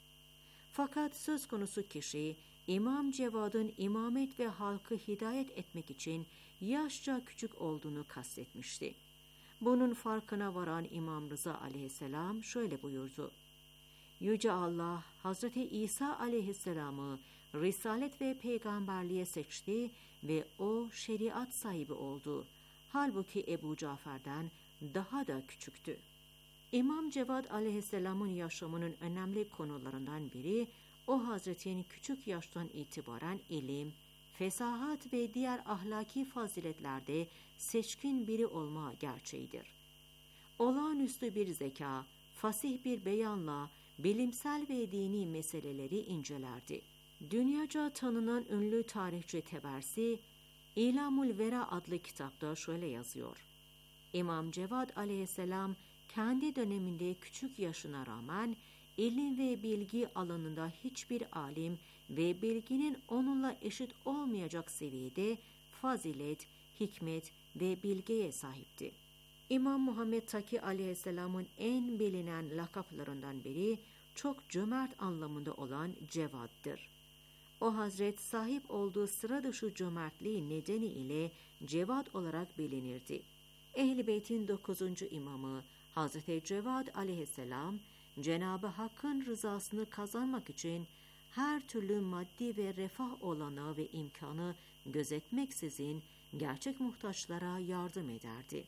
Fakat söz konusu kişi İmam Cevad'ın imamet ve halkı hidayet etmek için yaşça küçük olduğunu kastetmişti. Bunun farkına varan İmam Rıza aleyhisselam şöyle buyurdu: Yüce Allah Hazreti İsa aleyhisselamı risalet ve peygamberliğe seçti ve o şeriat sahibi oldu. Halbuki Ebu Cafer'den daha da küçüktü. İmam Cevad aleyhisselamın yaşamının önemli konularından biri, o Hazretin küçük yaştan itibaren ilim, fesahat ve diğer ahlaki faziletlerde seçkin biri olma gerçeğidir. Olağanüstü bir zeka, fasih bir beyanla bilimsel ve dini meseleleri incelerdi. Dünyaca tanınan ünlü tarihçi Tebersi, İlamul Vera adlı kitapta şöyle yazıyor: İmam Cevad aleyhisselam kendi döneminde küçük yaşına rağmen ilim ve bilgi alanında hiçbir alim ve bilginin onunla eşit olmayacak seviyede fazilet, hikmet ve bilgiye sahipti. İmam Muhammed Taki aleyhisselamın en bilinen lakaplarından biri çok cömert anlamında olan Cevad'dır. O Hazret sahip olduğu sıra dışı cömertliği nedeniyle Cevad olarak bilinirdi. Ehl-i Beyt'in dokuzuncu imamı Hazreti Cevad aleyhisselam, Cenab-ı Hakk'ın rızasını kazanmak için her türlü maddi ve refah olanağı ve imkanı gözetmeksizin gerçek muhtaçlara yardım ederdi.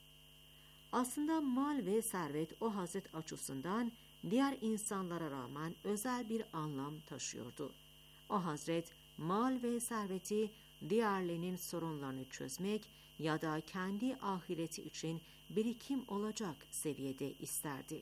Aslında mal ve servet o Hazret açısından diğer insanlara rağmen özel bir anlam taşıyordu. O Hazret mal ve serveti diğerlerinin sorunlarını çözmek, ya da kendi ahireti için birikim olacak seviyede isterdi.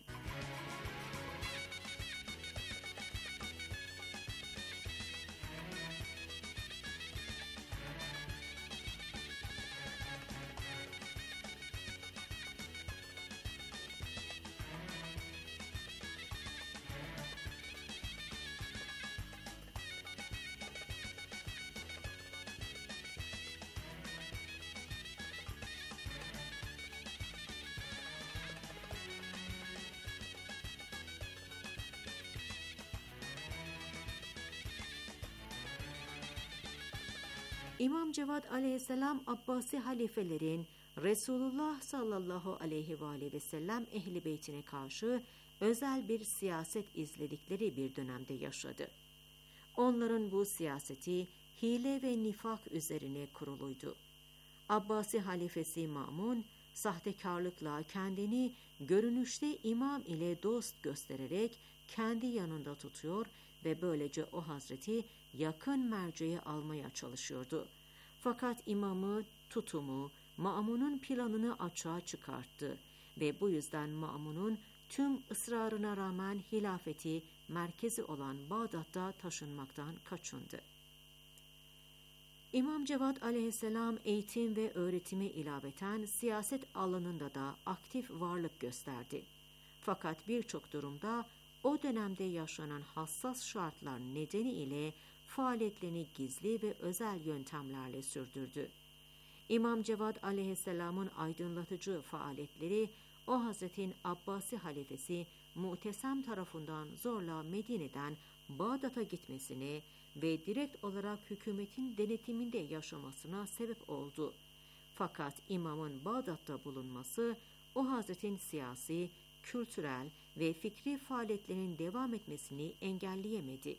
İmam Cevat aleyhisselam Abbasi halifelerin Resulullah sallallahu aleyhi ve aleyhi ve sellem ehli beytine karşı özel bir siyaset izledikleri bir dönemde yaşadı. Onların bu siyaseti hile ve nifak üzerine kuruluydu. Abbasi halifesi Mamun, sahtekarlıkla kendini görünüşte imam ile dost göstererek kendi yanında tutuyor ve böylece o hazreti yakın merceğe almaya çalışıyordu. Fakat imamı, tutumu, Ma'mun'un planını açığa çıkarttı ve bu yüzden Ma'mun'un tüm ısrarına rağmen hilafeti merkezi olan Bağdat'ta taşınmaktan kaçındı. İmam Cevat aleyhisselam eğitim ve öğretime ilaveten siyaset alanında da aktif varlık gösterdi. Fakat birçok durumda o dönemde yaşanan hassas şartlar nedeniyle faaliyetlerini gizli ve özel yöntemlerle sürdürdü. İmam Cevat aleyhisselamın aydınlatıcı faaliyetleri o Hazretin Abbasi halifesi Mu'tesem tarafından zorla Medine'den Bağdat'a gitmesine ve direkt olarak hükümetin denetiminde yaşamasına sebep oldu. Fakat imamın Bağdat'ta bulunması o Hazretin siyasi, kültürel ve fikri faaliyetlerinin devam etmesini engelleyemedi.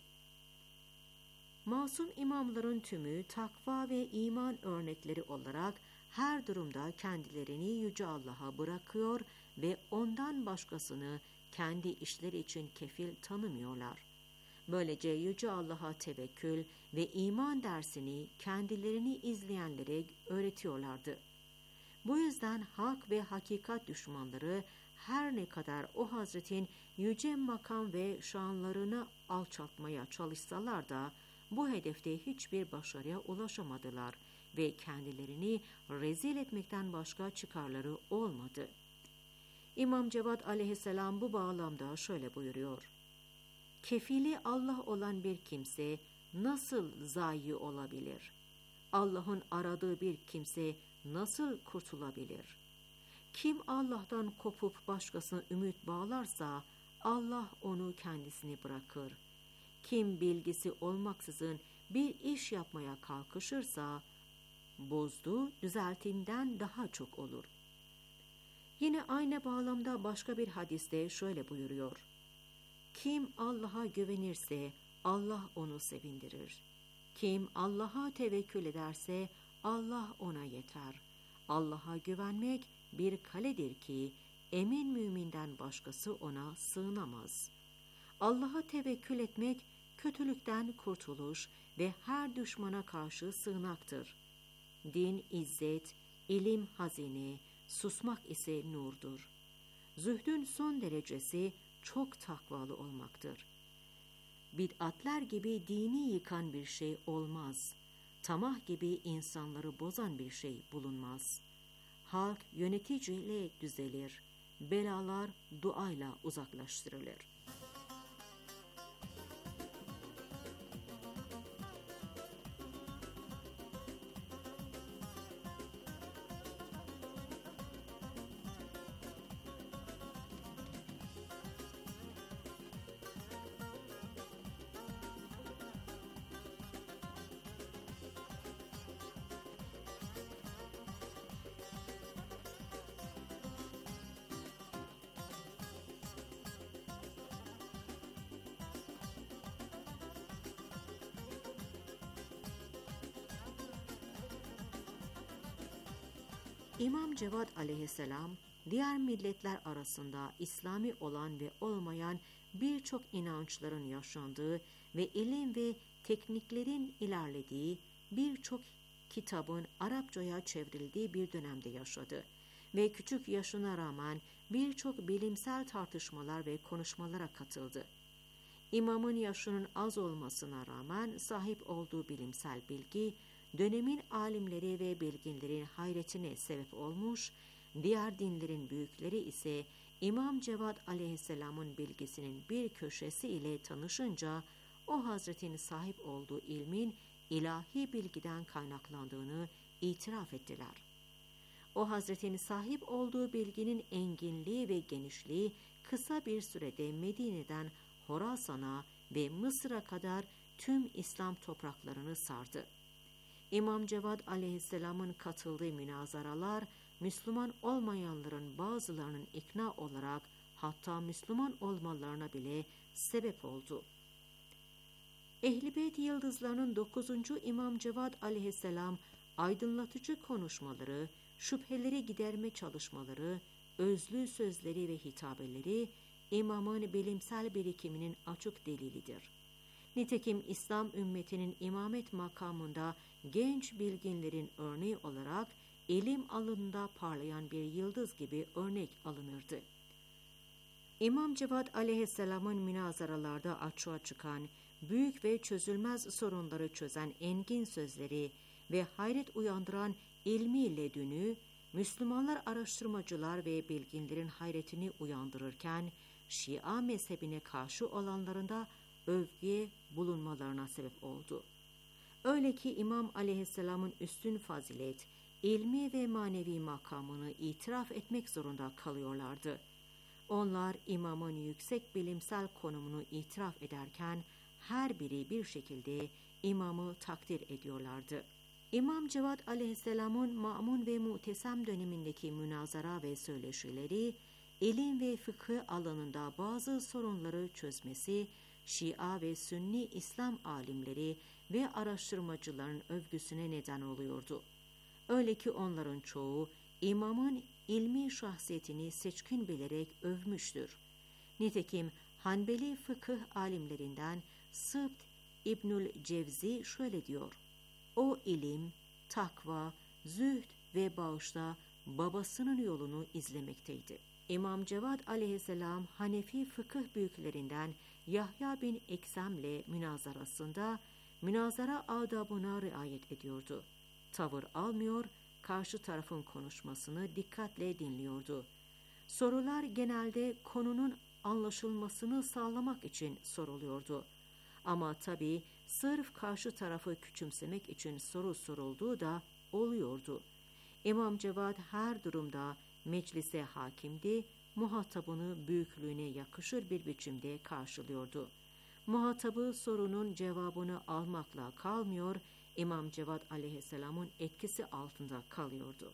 Masum imamların tümü takva ve iman örnekleri olarak her durumda kendilerini Yüce Allah'a bırakıyor ve ondan başkasını kendi işleri için kefil tanımıyorlar. Böylece Yüce Allah'a tevekkül ve iman dersini kendilerini izleyenlere öğretiyorlardı. Bu yüzden hak ve hakikat düşmanları her ne kadar o Hazretin yüce makam ve şanlarını alçaltmaya çalışsalar da bu hedefte hiçbir başarıya ulaşamadılar ve kendilerini rezil etmekten başka çıkarları olmadı. İmam Cevat aleyhisselam bu bağlamda şöyle buyuruyor: Kefili Allah olan bir kimse nasıl zayi olabilir? Allah'ın aradığı bir kimse nasıl kurtulabilir? Kim Allah'tan kopup başkasına ümit bağlarsa Allah onu kendisini bırakır. Kim bilgisi olmaksızın bir iş yapmaya kalkışırsa bozduğu düzeltinden daha çok olur. Yine aynı bağlamda başka bir hadiste şöyle buyuruyor: Kim Allah'a güvenirse Allah onu sevindirir. Kim Allah'a tevekkül ederse Allah ona yeter. Allah'a güvenmek bir kaledir ki emin müminden başkası ona sığınamaz. Allah'a tevekkül etmek kötülükten kurtuluş ve her düşmana karşı sığınaktır. Din izzet, ilim hazine, susmak ise nurdur. Zühdün son derecesi çok takvalı olmaktır. Bid'atler gibi dini yıkan bir şey olmaz. Tamah gibi insanları bozan bir şey bulunmaz. Halk yöneticiyle düzelir. Belalar duayla uzaklaştırılır. İmam Cevat aleyhisselam, diğer milletler arasında İslami olan ve olmayan birçok inançların yaşandığı ve ilim ve tekniklerin ilerlediği birçok kitabın Arapçaya çevrildiği bir dönemde yaşadı ve küçük yaşına rağmen birçok bilimsel tartışmalar ve konuşmalara katıldı. İmamın yaşının az olmasına rağmen sahip olduğu bilimsel bilgi, dönemin alimleri ve bilginlerin hayretine sebep olmuş, diğer dinlerin büyükleri ise İmam Cevad aleyhisselamın bilgisinin bir köşesi ile tanışınca o Hazretin sahip olduğu ilmin ilahi bilgiden kaynaklandığını itiraf ettiler. O Hazretin sahip olduğu bilginin enginliği ve genişliği kısa bir sürede Medine'den Horasan'a ve Mısır'a kadar tüm İslam topraklarını sardı. İmam Cevad aleyhisselamın katıldığı münazaralar, Müslüman olmayanların bazılarının ikna olarak hatta Müslüman olmalarına bile sebep oldu. Ehl-i Beyt yıldızlarının dokuzuncu İmam Cevad aleyhisselam aydınlatıcı konuşmaları, şüpheleri giderme çalışmaları, özlü sözleri ve hitabeleri İmamın bilimsel birikiminin açık delilidir. Nitekim İslam ümmetinin imamet makamında genç bilginlerin örneği olarak ilim alanında parlayan bir yıldız gibi örnek alınırdı. İmam Cevad aleyhisselamın münazaralarda açığa çıkan, büyük ve çözülmez sorunları çözen engin sözleri ve hayret uyandıran ilmi ledünü, Müslümanlar araştırmacılar ve bilginlerin hayretini uyandırırken, Şia mezhebine karşı olanların da övgüye bulunmalarına sebep oldu. Öyle ki İmam aleyhisselamın üstün fazilet, ilmi ve manevi makamını itiraf etmek zorunda kalıyorlardı. Onlar imamın yüksek bilimsel konumunu itiraf ederken her biri bir şekilde imamı takdir ediyorlardı. İmam Cevad aleyhisselamın Ma'mun ve Mu'tesem dönemindeki münazara ve söyleşileri, ilim ve fıkıh alanında bazı sorunları çözmesi, Şia ve Sünni İslam alimleri ve araştırmacıların övgüsüne neden oluyordu. Öyle ki onların çoğu imamın ilmi şahsiyetini seçkin bilerek övmüştür. Nitekim Hanbeli fıkıh alimlerinden Sıbt İbnül Cevzi şöyle diyor: O ilim, takva, zühd ve bağışta babasının yolunu izlemekteydi. İmam Cevad aleyhisselam Hanefi fıkıh büyüklerinden Yahya bin Eksem'le münazarasında münazara adabına riayet ediyordu. Tavır almıyor, karşı tarafın konuşmasını dikkatle dinliyordu. Sorular genelde konunun anlaşılmasını sağlamak için soruluyordu. Ama tabii sırf karşı tarafı küçümsemek için soru sorulduğu da oluyordu. İmam Cevad her durumda meclise hakimdi, muhatabını büyüklüğüne yakışır bir biçimde karşılıyordu. Muhatabı sorunun cevabını almakla kalmıyor, İmam Cevad aleyhisselamın etkisi altında kalıyordu.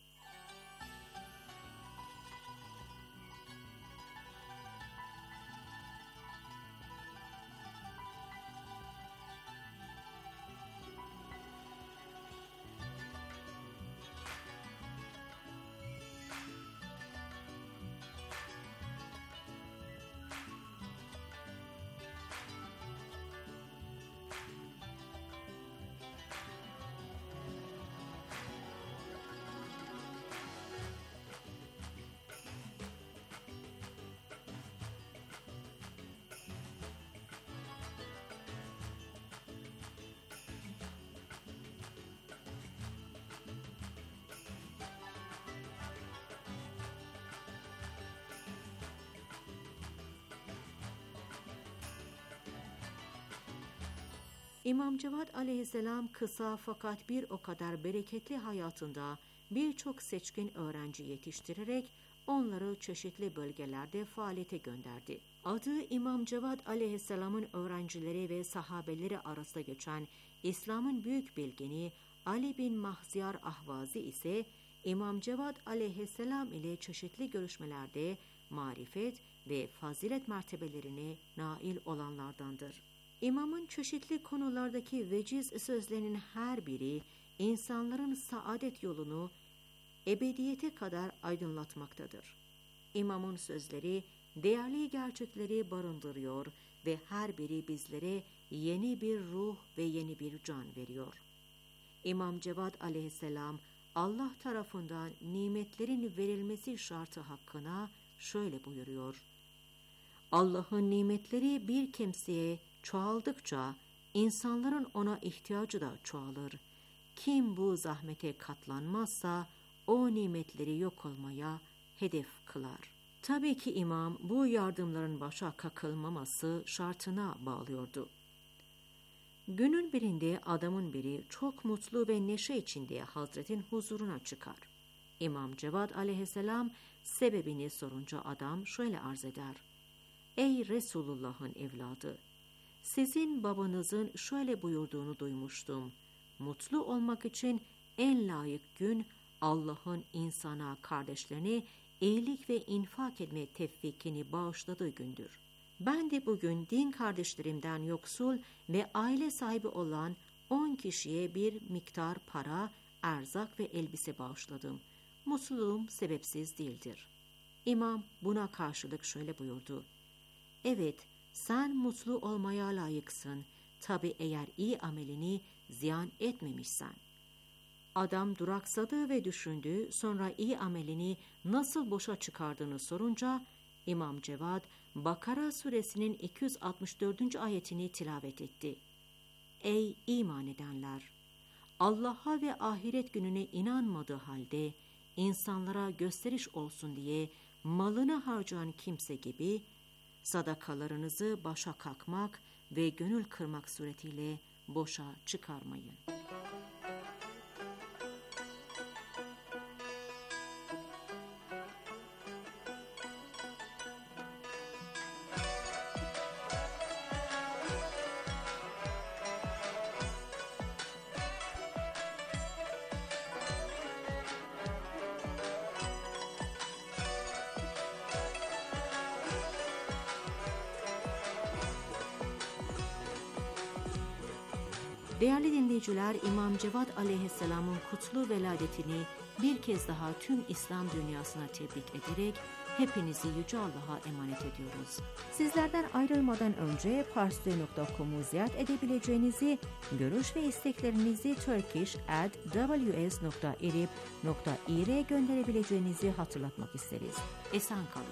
İmam Cevad aleyhisselam kısa fakat bir o kadar bereketli hayatında birçok seçkin öğrenci yetiştirerek onları çeşitli bölgelerde faaliyete gönderdi. Adı İmam Cevad aleyhisselamın öğrencileri ve sahabeleri arasında geçen İslam'ın büyük bilgini Ali bin Mahziyar Ahvazi ise İmam Cevad aleyhisselam ile çeşitli görüşmelerde marifet ve fazilet mertebelerine nail olanlardandır. İmamın çeşitli konulardaki veciz sözlerinin her biri insanların saadet yolunu ebediyete kadar aydınlatmaktadır. İmamın sözleri değerli gerçekleri barındırıyor ve her biri bizlere yeni bir ruh ve yeni bir can veriyor. İmam Cevat aleyhisselam Allah tarafından nimetlerin verilmesi şartı hakkında şöyle buyuruyor. Allah'ın nimetleri bir kimseye çoğaldıkça insanların ona ihtiyacı da çoğalır. Kim bu zahmete katlanmazsa o nimetleri yok olmaya hedef kılar. Tabii ki imam bu yardımların başa kakılmaması şartına bağlıyordu. Günün birinde adamın biri çok mutlu ve neşe içinde Hazretin huzuruna çıkar. İmam Cevat aleyhisselam sebebini sorunca adam şöyle arz eder. Ey Resulullah'ın evladı! Sizin babanızın şöyle buyurduğunu duymuştum. Mutlu olmak için en layık gün Allah'ın insana, kardeşlerine iyilik ve infak etme tevfikini bağışladığı gündür. Ben de bugün din kardeşlerimden yoksul ve aile sahibi olan on kişiye bir miktar para, erzak ve elbise bağışladım. Mutluluğum sebepsiz değildir. İmam buna karşılık şöyle buyurdu. Evet, sen mutlu olmaya layıksın. Tabi eğer iyi amelini ziyan etmemişsen. Adam duraksadı ve düşündü, sonra iyi amelini nasıl boşa çıkardığını sorunca, İmam Cevat, Bakara suresinin iki yüz altmış dördüncü ayetini tilavet etti. Ey iman edenler! Allah'a ve ahiret gününe inanmadığı halde, insanlara gösteriş olsun diye malını harcayan kimse gibi, sadakalarınızı başa kalkmak ve gönül kırmak suretiyle boşa çıkarmayın. Değerli dinleyiciler, İmam Cevat aleyhisselamın kutlu veladetini bir kez daha tüm İslam dünyasına tebrik ederek hepinizi Yüce Allah'a emanet ediyoruz. Sizlerden ayrılmadan önce parstoy nokta com'u ziyaret edebileceğinizi, görüş ve isteklerinizi turkish at w s nokta irib nokta i r'ye gönderebileceğinizi hatırlatmak isteriz. Esen kalın.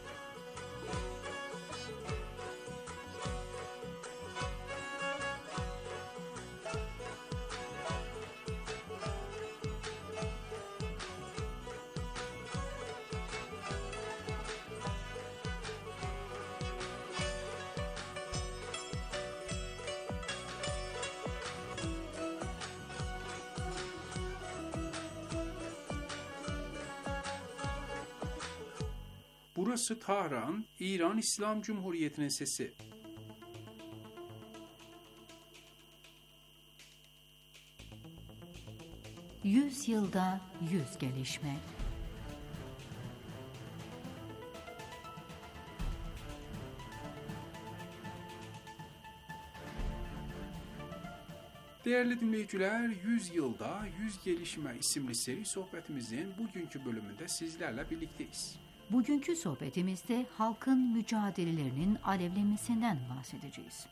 Burası Tahran, İran İslam Cumhuriyeti'nin sesi. Yüz yılda yüz gelişme. Değerli dinleyiciler, yüz yılda yüz gelişme isimli seri sohbetimizin bugünkü bölümünde sizlerle birlikteyiz. Bugünkü sohbetimizde halkın mücadelelerinin alevlenmesinden bahsedeceğiz.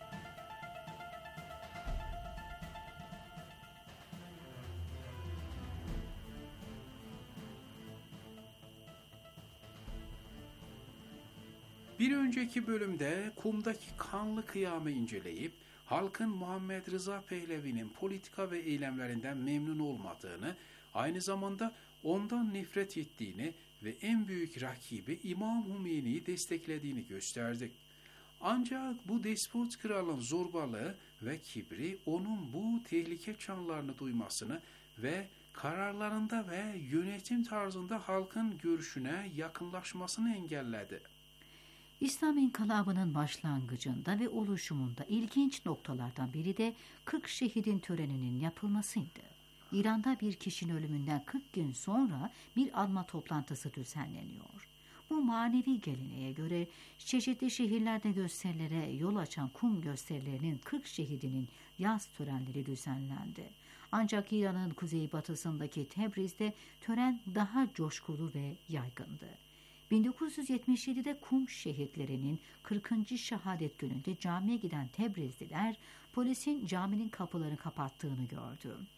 Bir önceki bölümde Kum'daki kanlı kıyamı inceleyip halkın Muhammed Rıza Pehlevi'nin politika ve eylemlerinden memnun olmadığını, aynı zamanda ondan nefret ettiğini ve en büyük rakibi İmam Hümeyni'yi desteklediğini gösterdik. Ancak bu despot kralın zorbalığı ve kibri onun bu tehlike çanlarını duymasını ve kararlarında ve yönetim tarzında halkın görüşüne yakınlaşmasını engelledi. İslam İnkılabı'nın başlangıcında ve oluşumunda ilginç noktalardan biri de kırk şehidin töreninin yapılmasıydı. İran'da bir kişinin ölümünden kırk gün sonra bir anma toplantısı düzenleniyor. Bu manevi geleneğe göre çeşitli şehirlerde gösterilere yol açan kum gösterilerinin kırk şehidinin yaz törenleri düzenlendi. Ancak İran'ın kuzeybatısındaki Tebriz'de tören daha coşkulu ve yaygındı. bin dokuz yüz yetmiş yedide Kum şehitlerinin kırkıncı şehadet gününde camiye giden Tebrizliler polisin caminin kapılarını kapattığını gördü.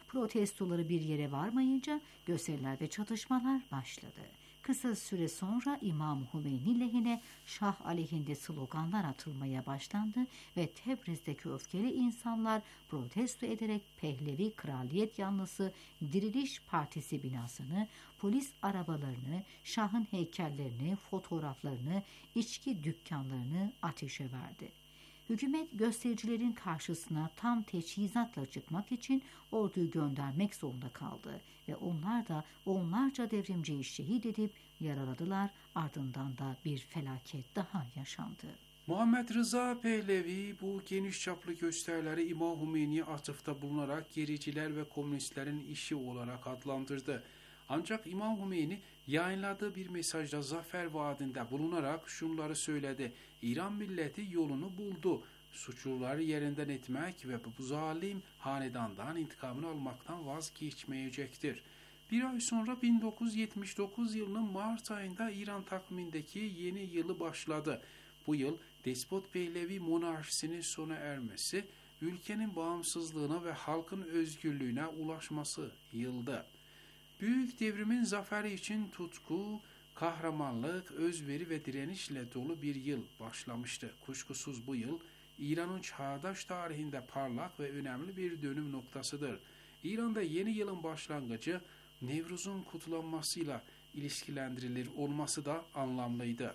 Protestoları bir yere varmayınca gösteriler ve çatışmalar başladı. Kısa süre sonra İmam Hümeyni lehine, Şah aleyhinde sloganlar atılmaya başlandı ve Tebriz'deki öfkeli insanlar protesto ederek Pehlevi Kraliyet yanlısı Diriliş Partisi binasını, polis arabalarını, Şah'ın heykellerini, fotoğraflarını, içki dükkanlarını ateşe verdi. Hükümet göstericilerin karşısına tam teçhizatla çıkmak için orduyu göndermek zorunda kaldı ve onlar da onlarca devrimciyi şehit edip yaraladılar, ardından da bir felaket daha yaşandı. Muhammed Rıza Pehlevi bu geniş çaplı gösterileri İmam Hümeyni'ye atıfta bulunarak gericiler ve komünistlerin işi olarak adlandırdı. Ancak İmam Hümeyni yayınladığı bir mesajda zafer vaadinde bulunarak şunları söyledi: İran milleti yolunu buldu. Suçluları yerinden etmek ve bu zalim hanedandan intikamını almaktan vazgeçmeyecektir. Bir ay sonra bin dokuz yüz yetmiş dokuz yılının Mart ayında İran takvimindeki yeni yılı başladı. Bu yıl despot Pehlevi monarşisinin sona ermesi, ülkenin bağımsızlığına ve halkın özgürlüğüne ulaşması yıldı. Büyük devrimin zaferi için tutku, kahramanlık, özveri ve direnişle dolu bir yıl başlamıştı. Kuşkusuz bu yıl İran'ın çağdaş tarihinde parlak ve önemli bir dönüm noktasıdır. İran'da yeni yılın başlangıcı Nevruz'un kutlanmasıyla ilişkilendirilir olması da anlamlıydı.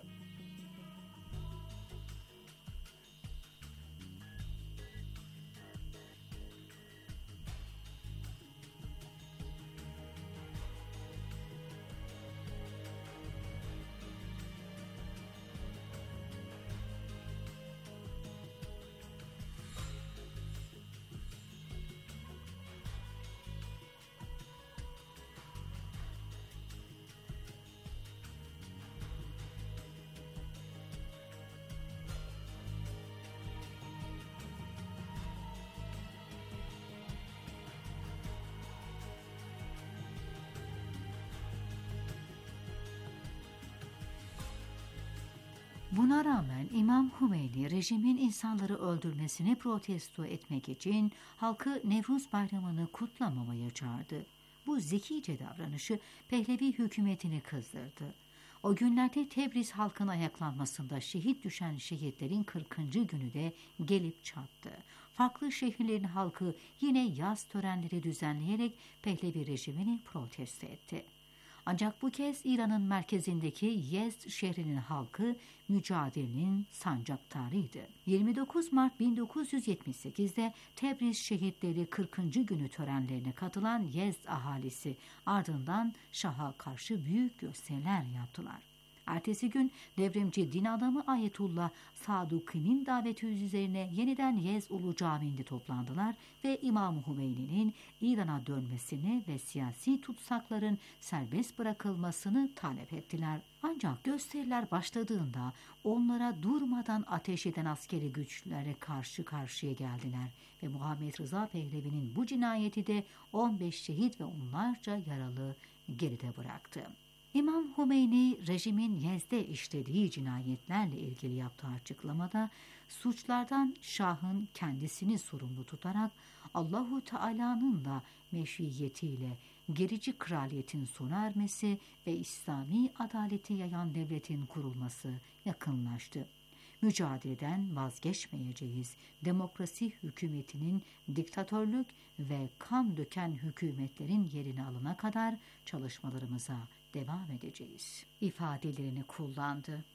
Buna rağmen İmam Hümeyni rejimin insanları öldürmesini protesto etmek için halkı Nevruz Bayramı'nı kutlamamaya çağırdı. Bu zekice davranışı Pehlevi hükümetini kızdırdı. O günlerde Tebriz halkın ayaklanmasında şehit düşen şehitlerin kırkıncı günü de gelip çattı. Farklı şehirlerin halkı yine yaz törenleri düzenleyerek Pehlevi rejimini protesto etti. Ancak bu kez İran'ın merkezindeki Yezd şehrinin halkı mücadelenin sancaktarıydı. yirmi dokuz Mart bin dokuz yüz yetmiş sekiz'de Tebriz şehitleri kırkıncı günü törenlerine katılan Yezd ahalisi ardından Şah'a karşı büyük gösteriler yaptılar. Ertesi gün devrimci din adamı Ayetullah Saduki'nin daveti üzerine yeniden Yezd Ulu Camii'nde toplandılar ve İmam Hümeyni'nin İran'a dönmesini ve siyasi tutsakların serbest bırakılmasını talep ettiler. Ancak gösteriler başladığında onlara durmadan ateş eden askeri güçlere karşı karşıya geldiler ve Muhammed Rıza Pehlevi'nin bu cinayeti de on beş şehit ve onlarca yaralı geride bıraktı. İmam Hümeyni, rejimin Yezd'de işlediği cinayetlerle ilgili yaptığı açıklamada suçlardan Şah'ın kendisini sorumlu tutarak Allahu Teala'nın da meşiyetiyle gerici kraliyetin sona ermesi ve İslami adaleti yayan devletin kurulması yakınlaştı. Mücadeleden vazgeçmeyeceğiz. Demokrasi hükümetinin diktatörlük ve kan döken hükümetlerin yerini alana kadar çalışmalarımıza devam edeceğiz ifadelerini kullandı.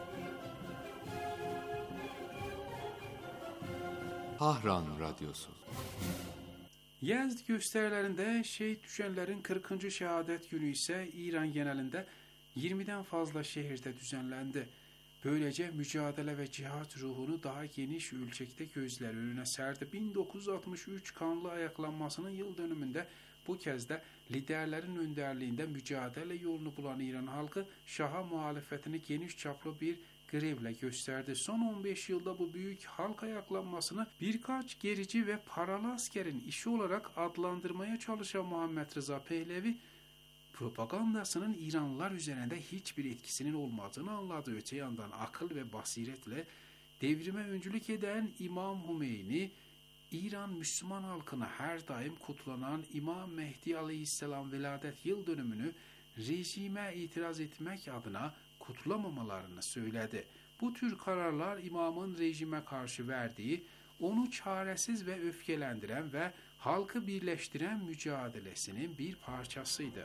Tahran Radyosu. Yezd gösterilerinde şehit düşenlerin kırkıncı şehadet günü ise İran genelinde yirmiden fazla şehirde düzenlendi. Böylece mücadele ve cihat ruhunu daha geniş ölçekte gözler önüne serdi. bin dokuz yüz altmış üç kanlı ayaklanmasının yıl dönümünde bu kez de liderlerin önderliğinde mücadele yolunu bulan İran halkı Şah'a muhalefetini geniş çaplı bir grevle gösterdi. Son on beş yılda bu büyük halk ayaklanmasını birkaç gerici ve paralı askerin işi olarak adlandırmaya çalışan Muhammed Rıza Pehlevi, propagandasının İranlılar üzerinde hiçbir etkisinin olmadığını anladı. Öte yandan akıl ve basiretle devrime öncülük eden İmam Hümeyni, İran Müslüman halkına her daim kutlanan İmam Mehdi Aleyhisselam veladet yıl dönümünü rejime itiraz etmek adına kutlamamalarını söyledi. Bu tür kararlar imamın rejime karşı verdiği, onu çaresiz ve öfkelendiren ve halkı birleştiren mücadelesinin bir parçasıydı.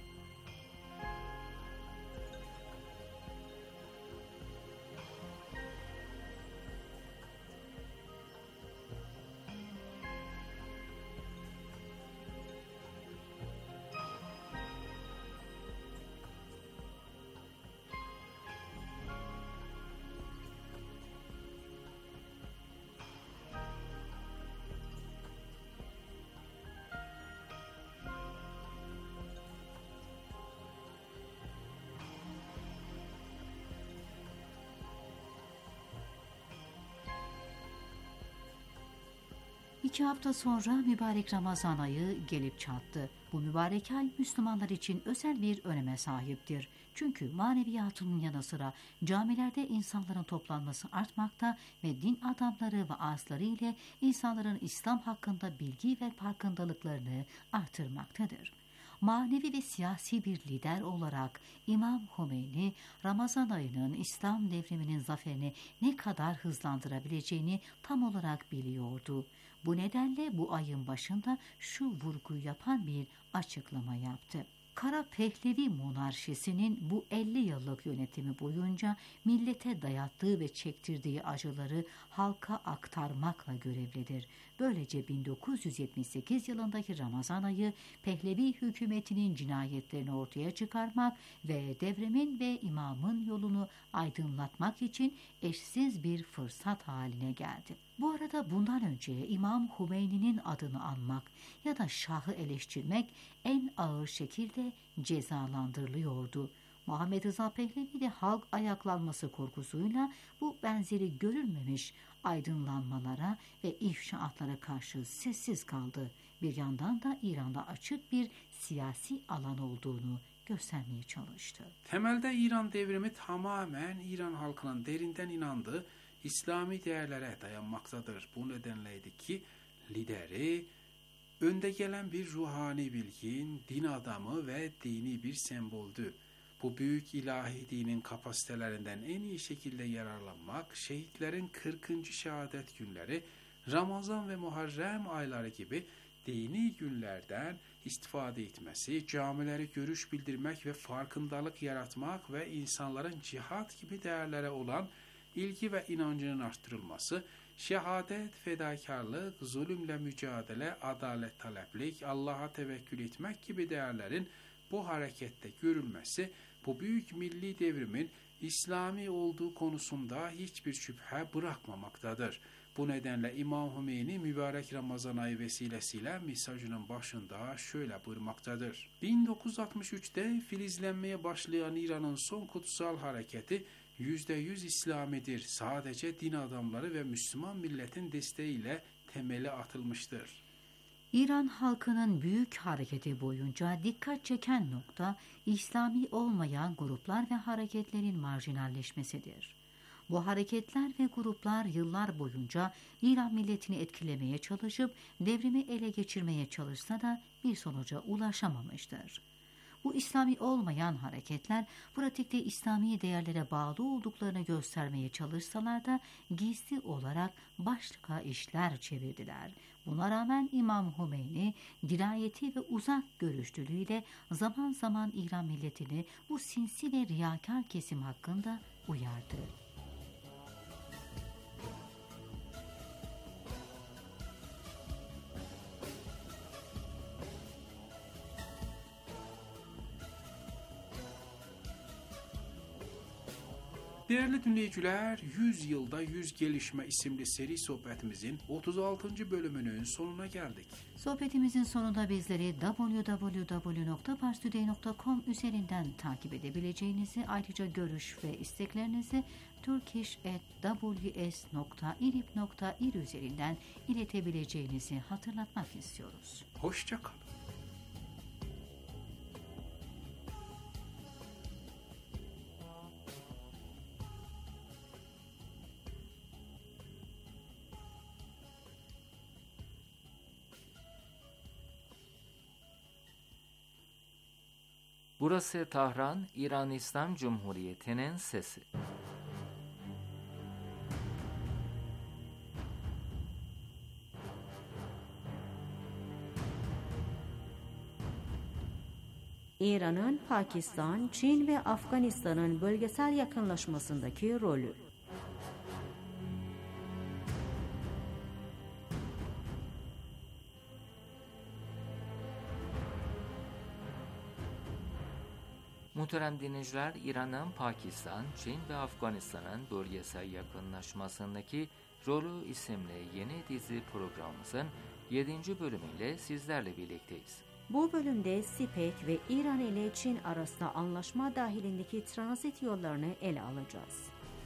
İki hafta sonra mübarek Ramazan ayı gelip çattı. Bu mübarek ay Müslümanlar için özel bir öneme sahiptir. Çünkü maneviyatının yanı sıra camilerde insanların toplanması artmakta ve din adamları ve ağızları ile insanların İslam hakkında bilgi ve farkındalıklarını artırmaktadır. Manevi ve siyasi bir lider olarak İmam Hümeyni, Ramazan ayının İslam devriminin zaferini ne kadar hızlandırabileceğini tam olarak biliyordu. Bu nedenle bu ayın başında şu vurguyu yapan bir açıklama yaptı. Kara Pehlevi monarşisinin bu elli yıllık yönetimi boyunca millete dayattığı ve çektirdiği acıları halka aktarmakla görevlidir. Böylece bin dokuz yüz yetmiş sekiz yılındaki Ramazan ayı Pehlevi hükümetinin cinayetlerini ortaya çıkarmak ve devrimin ve imamın yolunu aydınlatmak için eşsiz bir fırsat haline geldi. Bu arada bundan önce İmam Hümeyni'nin adını anmak ya da Şah'ı eleştirmek en ağır şekilde cezalandırılıyordu. Muhammed Rıza Pehlevi de halk ayaklanması korkusuyla bu benzeri görülmemiş aydınlanmalara ve ifşaatlara karşı sessiz kaldı. Bir yandan da İran'da açık bir siyasi alan olduğunu göstermeye çalıştı. Temelde İran devrimi tamamen İran halkının derinden inandığı İslami değerlere dayanmaktadır. Bu nedenleydi ki lideri önde gelen bir ruhani bilgin, din adamı ve dini bir semboldü. Bu büyük ilahi dinin kapasitelerinden en iyi şekilde yararlanmak, şehitlerin kırkıncı şehadet günleri, Ramazan ve Muharrem ayları gibi dini günlerden istifade etmesi, camilere görüş bildirmek ve farkındalık yaratmak ve insanların cihat gibi değerlere olan ilgi ve inancının arttırılması, şehadet, fedakarlık, zulümle mücadele, adalet taleplik, Allah'a tevekkül etmek gibi değerlerin bu harekette görülmesi, bu büyük milli devrimin İslami olduğu konusunda hiçbir şüphe bırakmamaktadır. Bu nedenle İmam Hümeyni mübarek Ramazan ayı vesilesiyle mesajının başında şöyle buyurmaktadır. bin dokuz yüz altmış üçte filizlenmeye başlayan İran'ın son kutsal hareketi yüzde yüz İslamidir. Sadece din adamları ve Müslüman milletin desteğiyle temeli atılmıştır. İran halkının büyük hareketi boyunca dikkat çeken nokta İslami olmayan gruplar ve hareketlerin marjinalleşmesidir. Bu hareketler ve gruplar yıllar boyunca İran milletini etkilemeye çalışıp devrimi ele geçirmeye çalışsa da bir sonuca ulaşamamıştır. Bu İslami olmayan hareketler pratikte İslami değerlere bağlı olduklarını göstermeye çalışsalar da gizli olarak başka işler çevirdiler. Buna rağmen İmam Hümeyni dirayeti ve uzak görüşlülüğüyle zaman zaman İran milletini bu sinsi ve riyakar kesim hakkında uyardı. Değerli dinleyiciler, yüz yılda yüz gelişme isimli seri sohbetimizin otuz altıncı bölümünün sonuna geldik. Sohbetimizin sonunda bizleri double-u double-u double-u nokta pars today nokta com üzerinden takip edebileceğinizi, ayrıca görüş ve isteklerinizi turkish at w s nokta irib nokta ir üzerinden iletebileceğinizi hatırlatmak istiyoruz. Hoşça kalın. Burası Tahran, İran İslam Cumhuriyeti'nin sesi. İran'ın Pakistan, Çin ve Afganistan'ın bölgesel yakınlaşmasındaki rolü. Muhterem dinleyiciler, İran'ın Pakistan, Çin ve Afganistan'ın bölgesel yakınlaşmasındaki rolü isimli yeni dizi programımızın yedinci bölümüyle sizlerle birlikteyiz. Bu bölümde SİPEK ve İran ile Çin arasında anlaşma dahilindeki transit yollarını ele alacağız.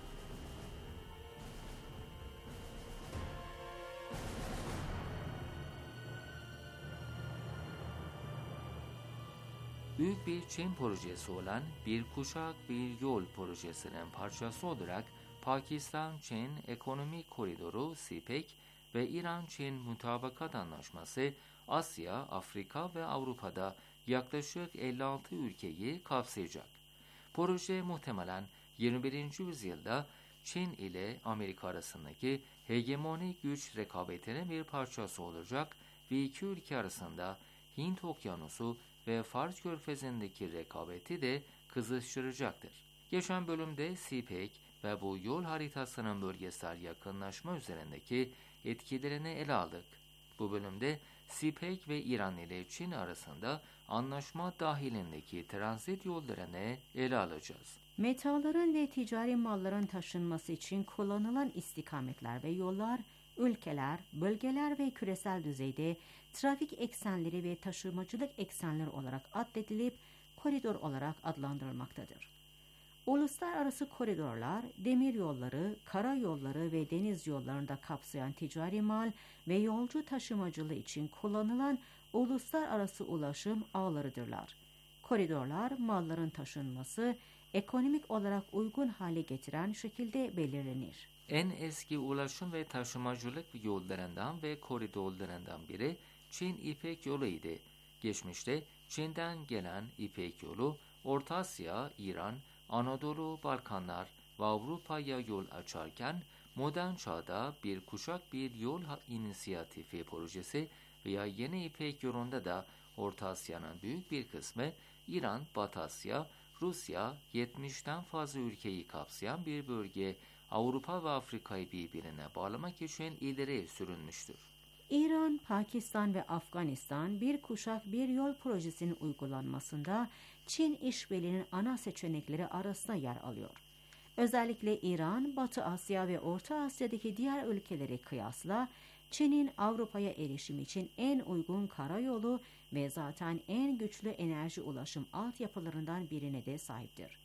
Büyük bir Çin projesi olan Bir Kuşak Bir Yol projesinin parçası olarak Pakistan-Çin Ekonomik Koridoru SİPEK ve İran-Çin Mutabakat Anlaşması Asya, Afrika ve Avrupa'da yaklaşık elli altı ülkeyi kapsayacak. Proje muhtemelen yirmi birinci yüzyılda Çin ile Amerika arasındaki hegemonik güç rekabetinin bir parçası olacak ve iki ülke arasında Hint Okyanusu ve Fars Körfezi'ndeki rekabeti de kızıştıracaktır. Geçen bölümde SİPEK ve bu yol haritasının bölgesel yakınlaşma üzerindeki etkilerini ele aldık. Bu bölümde SİPEK ve İran ile Çin arasında anlaşma dahilindeki transit yollarını ele alacağız. Metalların ve ticari malların taşınması için kullanılan istikametler ve yollar, ülkeler, bölgeler ve küresel düzeyde trafik eksenleri ve taşımacılık eksenleri olarak addedilip koridor olarak adlandırılmaktadır. Uluslararası koridorlar, demir yolları, karayolları ve deniz yollarında kapsayan ticari mal ve yolcu taşımacılığı için kullanılan uluslararası ulaşım ağlarıdırlar. Koridorlar, malların taşınması, ekonomik olarak uygun hale getiren şekilde belirlenir. En eski ulaşım ve taşımacılık yollarından ve koridorlarından biri Çin İpek Yolu idi. Geçmişte Çin'den gelen İpek Yolu, Orta Asya, İran, Anadolu, Balkanlar ve Avrupa'ya yol açarken modern çağda Bir Kuşak Bir Yol inisiyatifi projesi veya Yeni İpek Yolu'nda da Orta Asya'nın büyük bir kısmı, İran, Batı Asya, Rusya, yetmişten fazla ülkeyi kapsayan bir bölge, Avrupa ve Afrika'yı birbirine bağlamak için ileri sürülmüştür. İran, Pakistan ve Afganistan Bir Kuşak Bir Yol projesinin uygulanmasında Çin işbirliğinin ana seçenekleri arasında yer alıyor. Özellikle İran, Batı Asya ve Orta Asya'daki diğer ülkelere kıyasla Çin'in Avrupa'ya erişim için en uygun karayolu ve zaten en güçlü enerji ulaşım altyapılarından birine de sahiptir.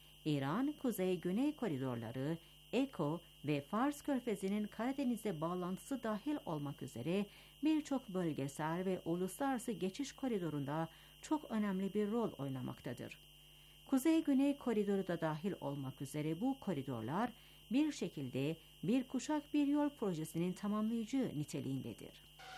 İran, Kuzey-Güney koridorları, Eko ve Fars Körfezi'nin Karadeniz'e bağlantısı dahil olmak üzere birçok bölgesel ve uluslararası geçiş koridorunda çok önemli bir rol oynamaktadır. Kuzey-Güney koridoru da dahil olmak üzere bu koridorlar bir şekilde Bir Kuşak Bir Yol projesinin tamamlayıcı niteliğindedir.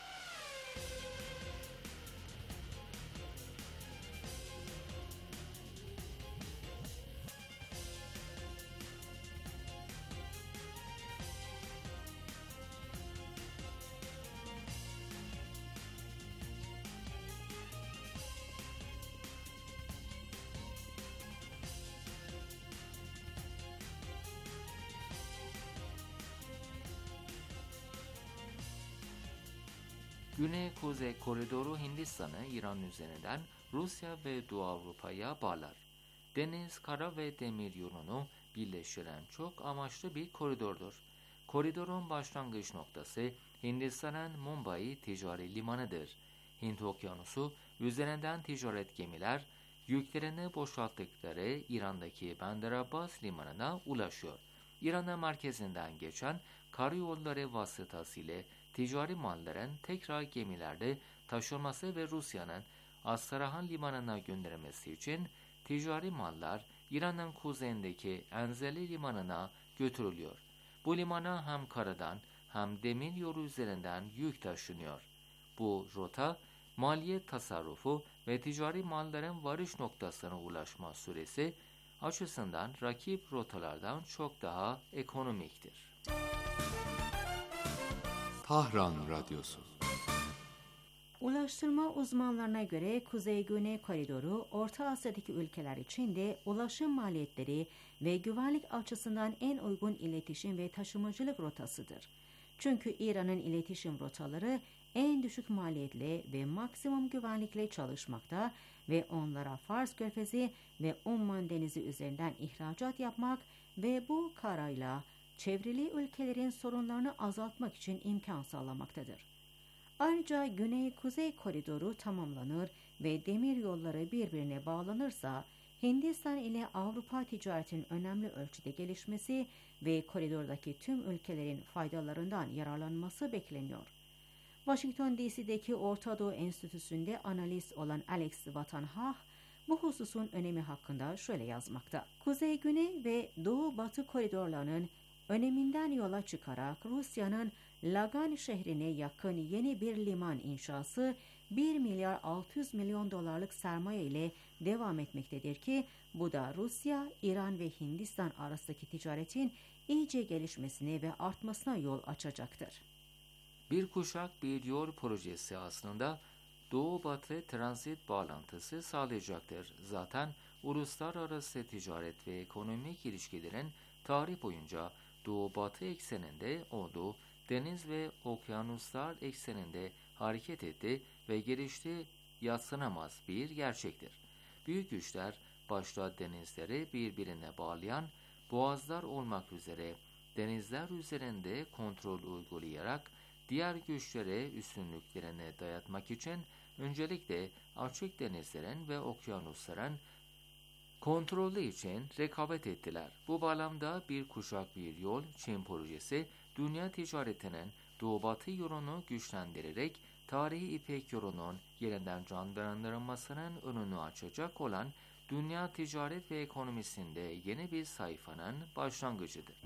Güney-Kuzey koridoru Hindistan'ı İran üzerinden Rusya ve Doğu Avrupa'ya bağlar. Deniz, kara ve demir yolunu birleştiren çok amaçlı bir koridordur. Koridorun başlangıç noktası Hindistan'ın Mumbai ticari limanıdır. Hint Okyanusu üzerinden ticaret gemiler yüklerini boşalttıkları İran'daki Bandar Abbas limanına ulaşıyor. İran'ın merkezinden geçen karayolları vasıtasıyla ticari malların tekrar gemilerde taşınması ve Rusya'nın Astarahan limanına gönderilmesi için ticari mallar İran'ın kuzeyindeki Enzeli limanına götürülüyor. Bu limana hem karadan hem demir yolu üzerinden yük taşınıyor. Bu rota maliyet tasarrufu ve ticari malların varış noktasına ulaşma süresi açısından rakip rotalardan çok daha ekonomiktir. Tahran Radyosu. Ulaştırma uzmanlarına göre Kuzey-Güney koridoru Orta Asya'daki ülkeler için de ulaşım maliyetleri ve güvenlik açısından en uygun iletişim ve taşımacılık rotasıdır. Çünkü İran'ın iletişim rotaları en düşük maliyetle ve maksimum güvenlikle çalışmakta ve onlara Fars Körfezi ve Umman Denizi üzerinden ihracat yapmak ve bu karayla çevreli ülkelerin sorunlarını azaltmak için imkan sağlamaktadır. Ayrıca Güney-Kuzey koridoru tamamlanır ve demir yolları birbirine bağlanırsa Hindistan ile Avrupa ticaretinin önemli ölçüde gelişmesi ve koridordaki tüm ülkelerin faydalarından yararlanması bekleniyor. Washington D C'deki Orta Doğu Enstitüsü'nde analist olan Alex Vatanhah bu hususun önemi hakkında şöyle yazmakta. Kuzey-Güney ve Doğu-Batı koridorlarının öneminden yola çıkarak Rusya'nın Lagan şehrine yakın yeni bir liman inşası bir milyar altı yüz milyon dolarlık sermaye ile devam etmektedir ki bu da Rusya, İran ve Hindistan arasındaki ticaretin iyice gelişmesine ve artmasına yol açacaktır. Bir kuşak bir yol projesi aslında Doğu-Batı transit bağlantısı sağlayacaktır. Zaten uluslararası ticaret ve ekonomik ilişkilerin tarih boyunca Doğu-Batı ekseninde olduğu deniz ve okyanuslar ekseninde hareket etti ve gelişti yadsınamaz bir gerçektir. Büyük güçler başta denizleri birbirine bağlayan boğazlar olmak üzere denizler üzerinde kontrol uygulayarak diğer güçlere üstünlüklerini dayatmak için öncelikle açık denizlerin ve okyanusların kontrolü için rekabet ettiler. Bu bağlamda bir kuşak bir yol Çin projesi dünya ticaretinin Doğu-Batı yolunu güçlendirerek tarihi İpek yolunun yeniden canlandırılmasının önünü açacak olan dünya ticaret ve ekonomisinde yeni bir sayfanın başlangıcıdır.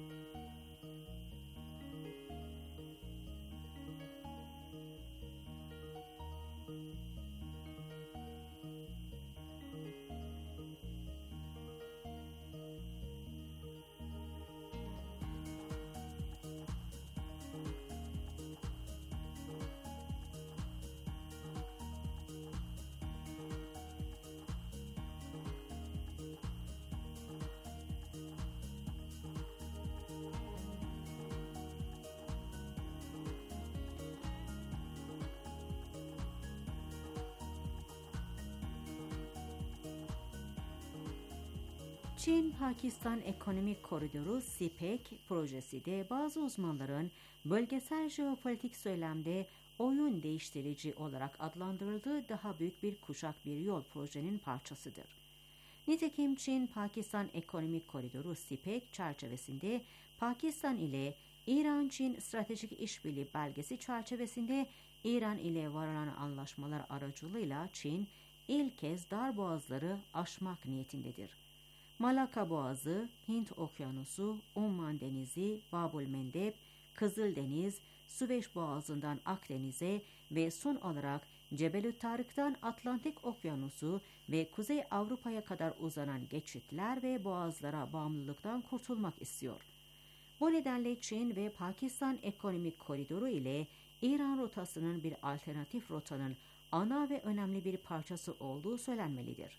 Çin-Pakistan Ekonomik Koridoru S I P E C projesi de bazı uzmanların bölgesel jeopolitik söylemde oyun değiştirici olarak adlandırıldığı daha büyük bir kuşak bir yol projenin parçasıdır. Nitekim Çin-Pakistan Ekonomik Koridoru S I P E C çerçevesinde Pakistan ile İran-Çin Stratejik İşbirliği belgesi çerçevesinde İran ile varılan anlaşmalar aracılığıyla Çin ilk kez darboğazları aşmak niyetindedir. Malaka Boğazı, Hint Okyanusu, Umman Denizi, Babul Mendeb, Kızıldeniz, Süveyş Boğazı'ndan Akdeniz'e ve son olarak Cebelü Tarık'tan Atlantik Okyanusu ve Kuzey Avrupa'ya kadar uzanan geçitler ve boğazlara bağımlılıktan kurtulmak istiyor. Bu nedenle Çin ve Pakistan Ekonomik Koridoru ile İran rotasının bir alternatif rotanın ana ve önemli bir parçası olduğu söylenmelidir.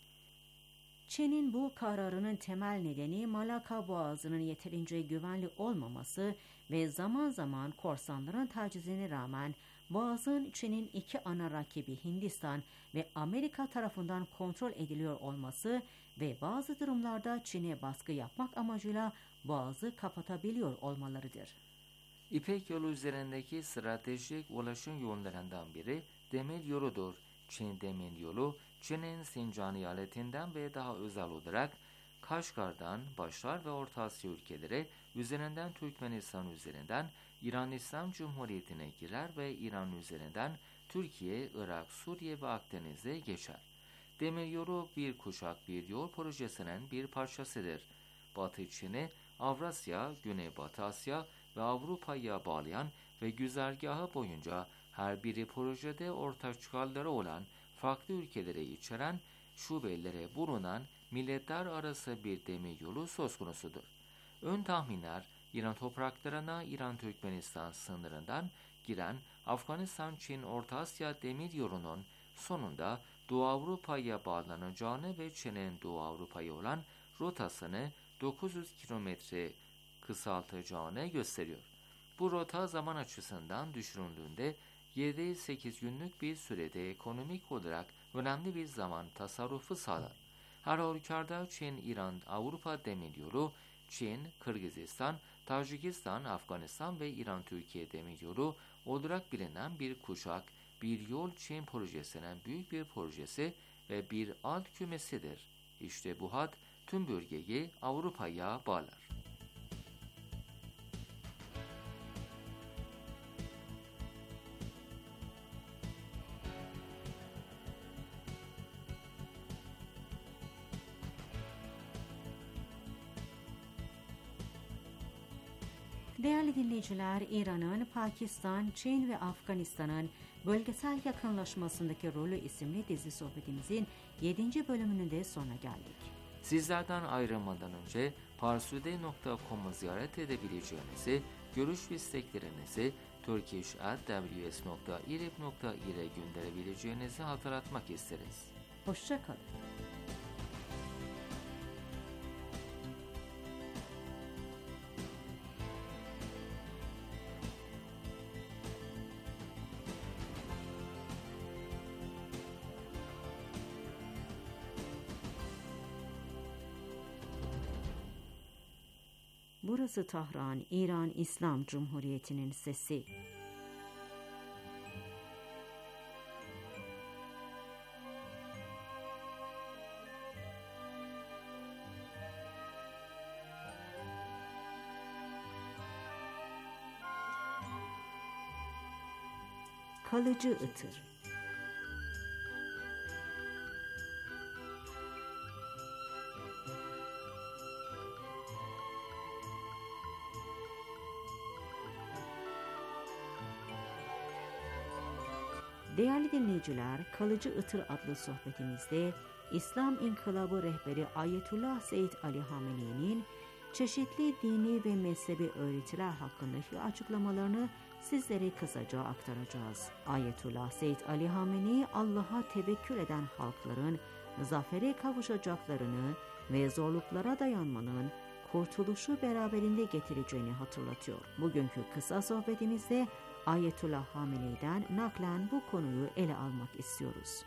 Çin'in bu kararının temel nedeni Malaka Boğazı'nın yeterince güvenli olmaması ve zaman zaman korsanların tacizine rağmen Boğaz'ın Çin'in iki ana rakibi Hindistan ve Amerika tarafından kontrol ediliyor olması ve bazı durumlarda Çin'e baskı yapmak amacıyla Boğaz'ı kapatabiliyor olmalarıdır. İpek yolu üzerindeki stratejik ulaşım yollarından biri demir yoludur. Çin demir yolu, Çin'in Sincan eyaletinden ve daha özel olarak Kaşgar'dan başlar ve Orta Asya ülkeleri üzerinden Türkmenistan üzerinden İran İslam Cumhuriyeti'ne girer ve İran üzerinden Türkiye, Irak, Suriye ve Akdeniz'e geçer. Demiryolu bir kuşak bir yol projesinin bir parçasıdır. Batı Çin'i Avrasya, Güneybatı Asya ve Avrupa'ya bağlayan ve güzergahı boyunca her biri projede ortak çıkarları olan farklı ülkelere içeren şubelere bulunan milletler arası bir demiryolu söz konusudur. Ön tahminler İran topraklarına İran-Türkmenistan sınırından giren Afganistan-Çin Orta Asya demiryolunun sonunda Doğu Avrupa'ya bağlanacağını ve Çin'in Doğu Avrupa'ya olan rotasını dokuz yüz kilometre kısaltacağını gösteriyor. Bu rota zaman açısından düşünüldüğünde yedi sekiz günlük bir sürede ekonomik olarak önemli bir zaman tasarrufu sağlar. Her halükarda Çin-İran-Avrupa demiryolu, Çin, Kırgızistan, Tacikistan, Afganistan ve İran-Türkiye demiryolu olarak bilinen bir kuşak, bir yol Çin projesinin büyük bir projesi ve bir alt kümesidir. İşte bu hat tüm bölgeyi Avrupa'ya bağlar. Değerli dinleyiciler, İran'ın, Pakistan, Çin ve Afganistan'ın bölgesel yakınlaşmasındaki rolü isimli dizi sohbetimizin yedinci bölümünün de sonuna geldik. Sizlerden ayrılmadan önce parsude nokta com'u ziyaret edebileceğinizi, görüş ve isteklerinizi turkish at w s nokta irib nokta ir'e gönderebileceğinizi hatırlatmak isteriz. Hoşça kalın. Burası Tahran, İran İslam Cumhuriyeti'nin sesi. Kalıcı ıtır. Değerli dinleyiciler, Kalıcı Itır adlı sohbetimizde İslam İnkılabı rehberi Ayetullah Seyyid Ali Hamene'nin çeşitli dini ve mezhebi öğretiler hakkındaki açıklamalarını sizlere kısaca aktaracağız. Ayetullah Seyyid Ali Hamenei, Allah'a tevekkül eden halkların zafere kavuşacaklarını ve zorluklara dayanmanın kurtuluşu beraberinde getireceğini hatırlatıyor. Bugünkü kısa sohbetimizde Ayetullah Hamenei'den naklen bu konuyu ele almak istiyoruz.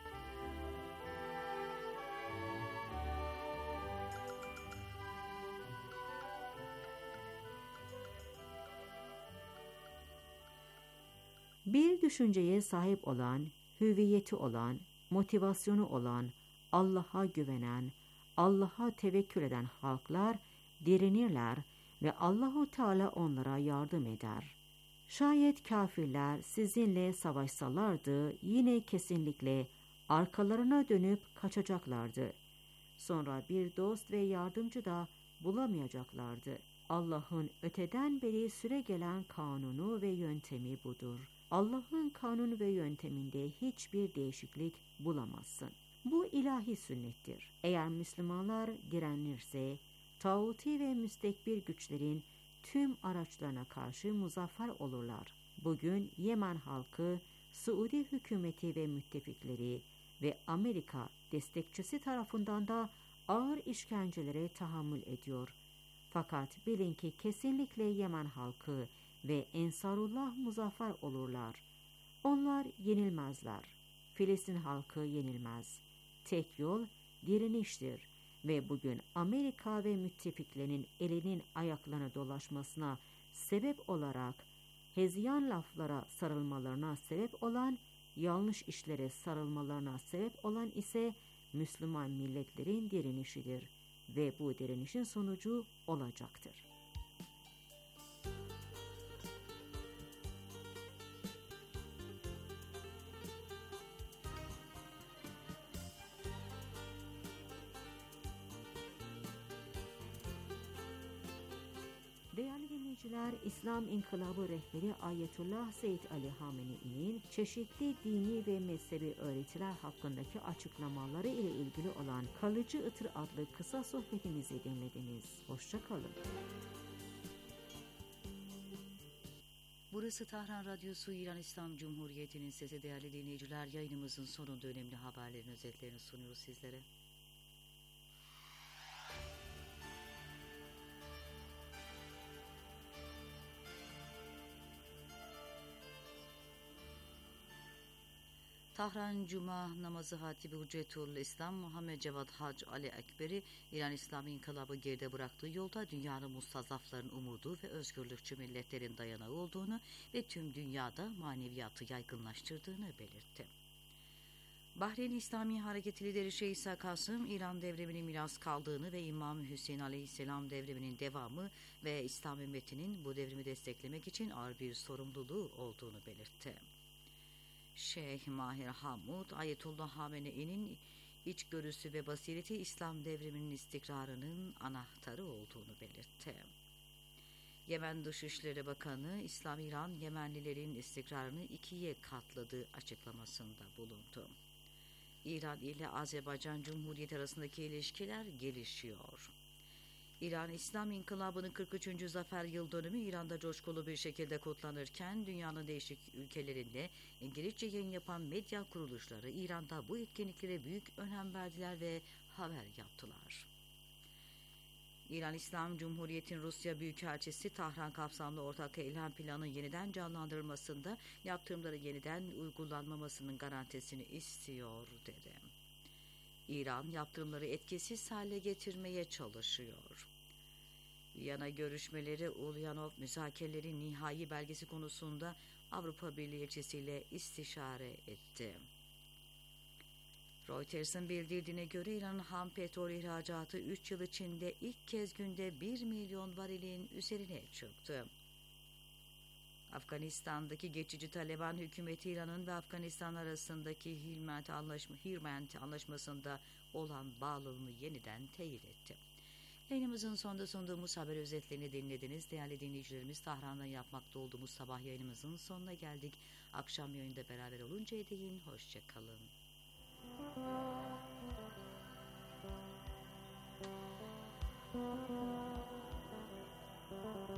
Bir düşünceye sahip olan, hüviyeti olan, motivasyonu olan, Allah'a güvenen, Allah'a tevekkül eden halklar direnirler ve Allahu Teala onlara yardım eder. Şayet kafirler sizinle savaşsalardı yine kesinlikle arkalarına dönüp kaçacaklardı. Sonra bir dost ve yardımcı da bulamayacaklardı. Allah'ın öteden beri süregelen kanunu ve yöntemi budur. Allah'ın kanunu ve yönteminde hiçbir değişiklik bulamazsın. Bu ilahi sünnettir. Eğer Müslümanlar direnirse, tağuti ve müstekbir güçlerin tüm araçlarına karşı muzaffer olurlar. Bugün Yemen halkı, Suudi hükümeti ve müttefikleri ve Amerika destekçisi tarafından da ağır işkencelere tahammül ediyor. Fakat bilin ki kesinlikle Yemen halkı ve Ensarullah muzaffer olurlar. Onlar yenilmezler. Filistin halkı yenilmez. Tek yol direniştir. Ve bugün Amerika ve müttefiklerinin elinin ayaklarına dolaşmasına sebep olarak hezyan laflara sarılmalarına sebep olan, yanlış işlere sarılmalarına sebep olan ise Müslüman milletlerin direnişidir ve bu direnişin sonucu olacaktır. Değerli dinleyiciler, dinleyiciler, İslam İnkılabı rehberi Ayetullah Seyyid Ali Hamenei'nin çeşitli dini ve mezhebi öğretiler hakkındaki açıklamaları ile ilgili olan Kalıcı Itır adlı kısa sohbetimizi dinlediniz. Hoşça kalın. Burası Tahran Radyosu, İran İslam Cumhuriyeti'nin sesi. Değerli dinleyiciler, yayınımızın sonunda önemli haberlerin özetlerini sunuyoruz sizlere. Tahran Cuma namazı hatibi Hüccetul İslam Muhammed Cevat Hac Ali Ekberi, İran İslami İnkılabı geride bıraktığı yolda dünyanın mustazafların umudu ve özgürlükçü milletlerin dayanağı olduğunu ve tüm dünyada maneviyatı yaygınlaştırdığını belirtti. Bahreyn İslami Hareketi lideri Şeyh İsa Kasım, İran devriminin miras kaldığını ve İmam Hüseyin Aleyhisselam devriminin devamı ve İslam ümmetinin bu devrimi desteklemek için ağır bir sorumluluğu olduğunu belirtti. Şeyh Mahir Hamud, Ayetullah Hamenei'nin içgörüsü ve basireti İslam devriminin istikrarının anahtarı olduğunu belirtti. Yemen Dışişleri Bakanı, İslam İran Yemenlilerin istikrarını ikiye katladığı açıklamasında bulundu. İran ile Azerbaycan Cumhuriyeti arasındaki ilişkiler gelişiyor. İran İslam İnkılabı'nın kırk üçüncü zafer yıl dönümü İran'da coşkulu bir şekilde kutlanırken dünyanın değişik ülkelerinde İngilizce yayın yapan medya kuruluşları İran'da bu etkinliklere büyük önem verdiler ve haber yaptılar. İran İslam Cumhuriyeti'nin Rusya Büyükelçisi, Tahran kapsamlı ortak eylem planının yeniden canlandırılmasında yaptırımları yeniden uygulanmamasının garantisini istiyor dedi. İran yaptırımları etkisiz hale getirmeye çalışıyor. Viyana görüşmeleri Ulyanov müzakerelerin nihai belgesi konusunda Avrupa Birliği elçisiyle istişare etti. Reuters'ın bildirdiğine göre İran'ın ham petrol ihracatı üç yıl içinde ilk kez günde bir milyon varilin üzerine çıktı. Afganistan'daki geçici Taliban hükümeti İran'ın ve Afganistan arasındaki Hilment, anlaşma, Hilment anlaşmasında olan bağlılığını yeniden teyit etti. Yayınımızın sonunda sunduğumuz haber özetlerini dinlediniz. Değerli dinleyicilerimiz, Tahran'dan yapmakta olduğumuz sabah yayınımızın sonuna geldik. Akşam yayında beraber oluncaya değin, hoşça kalın. Thank you.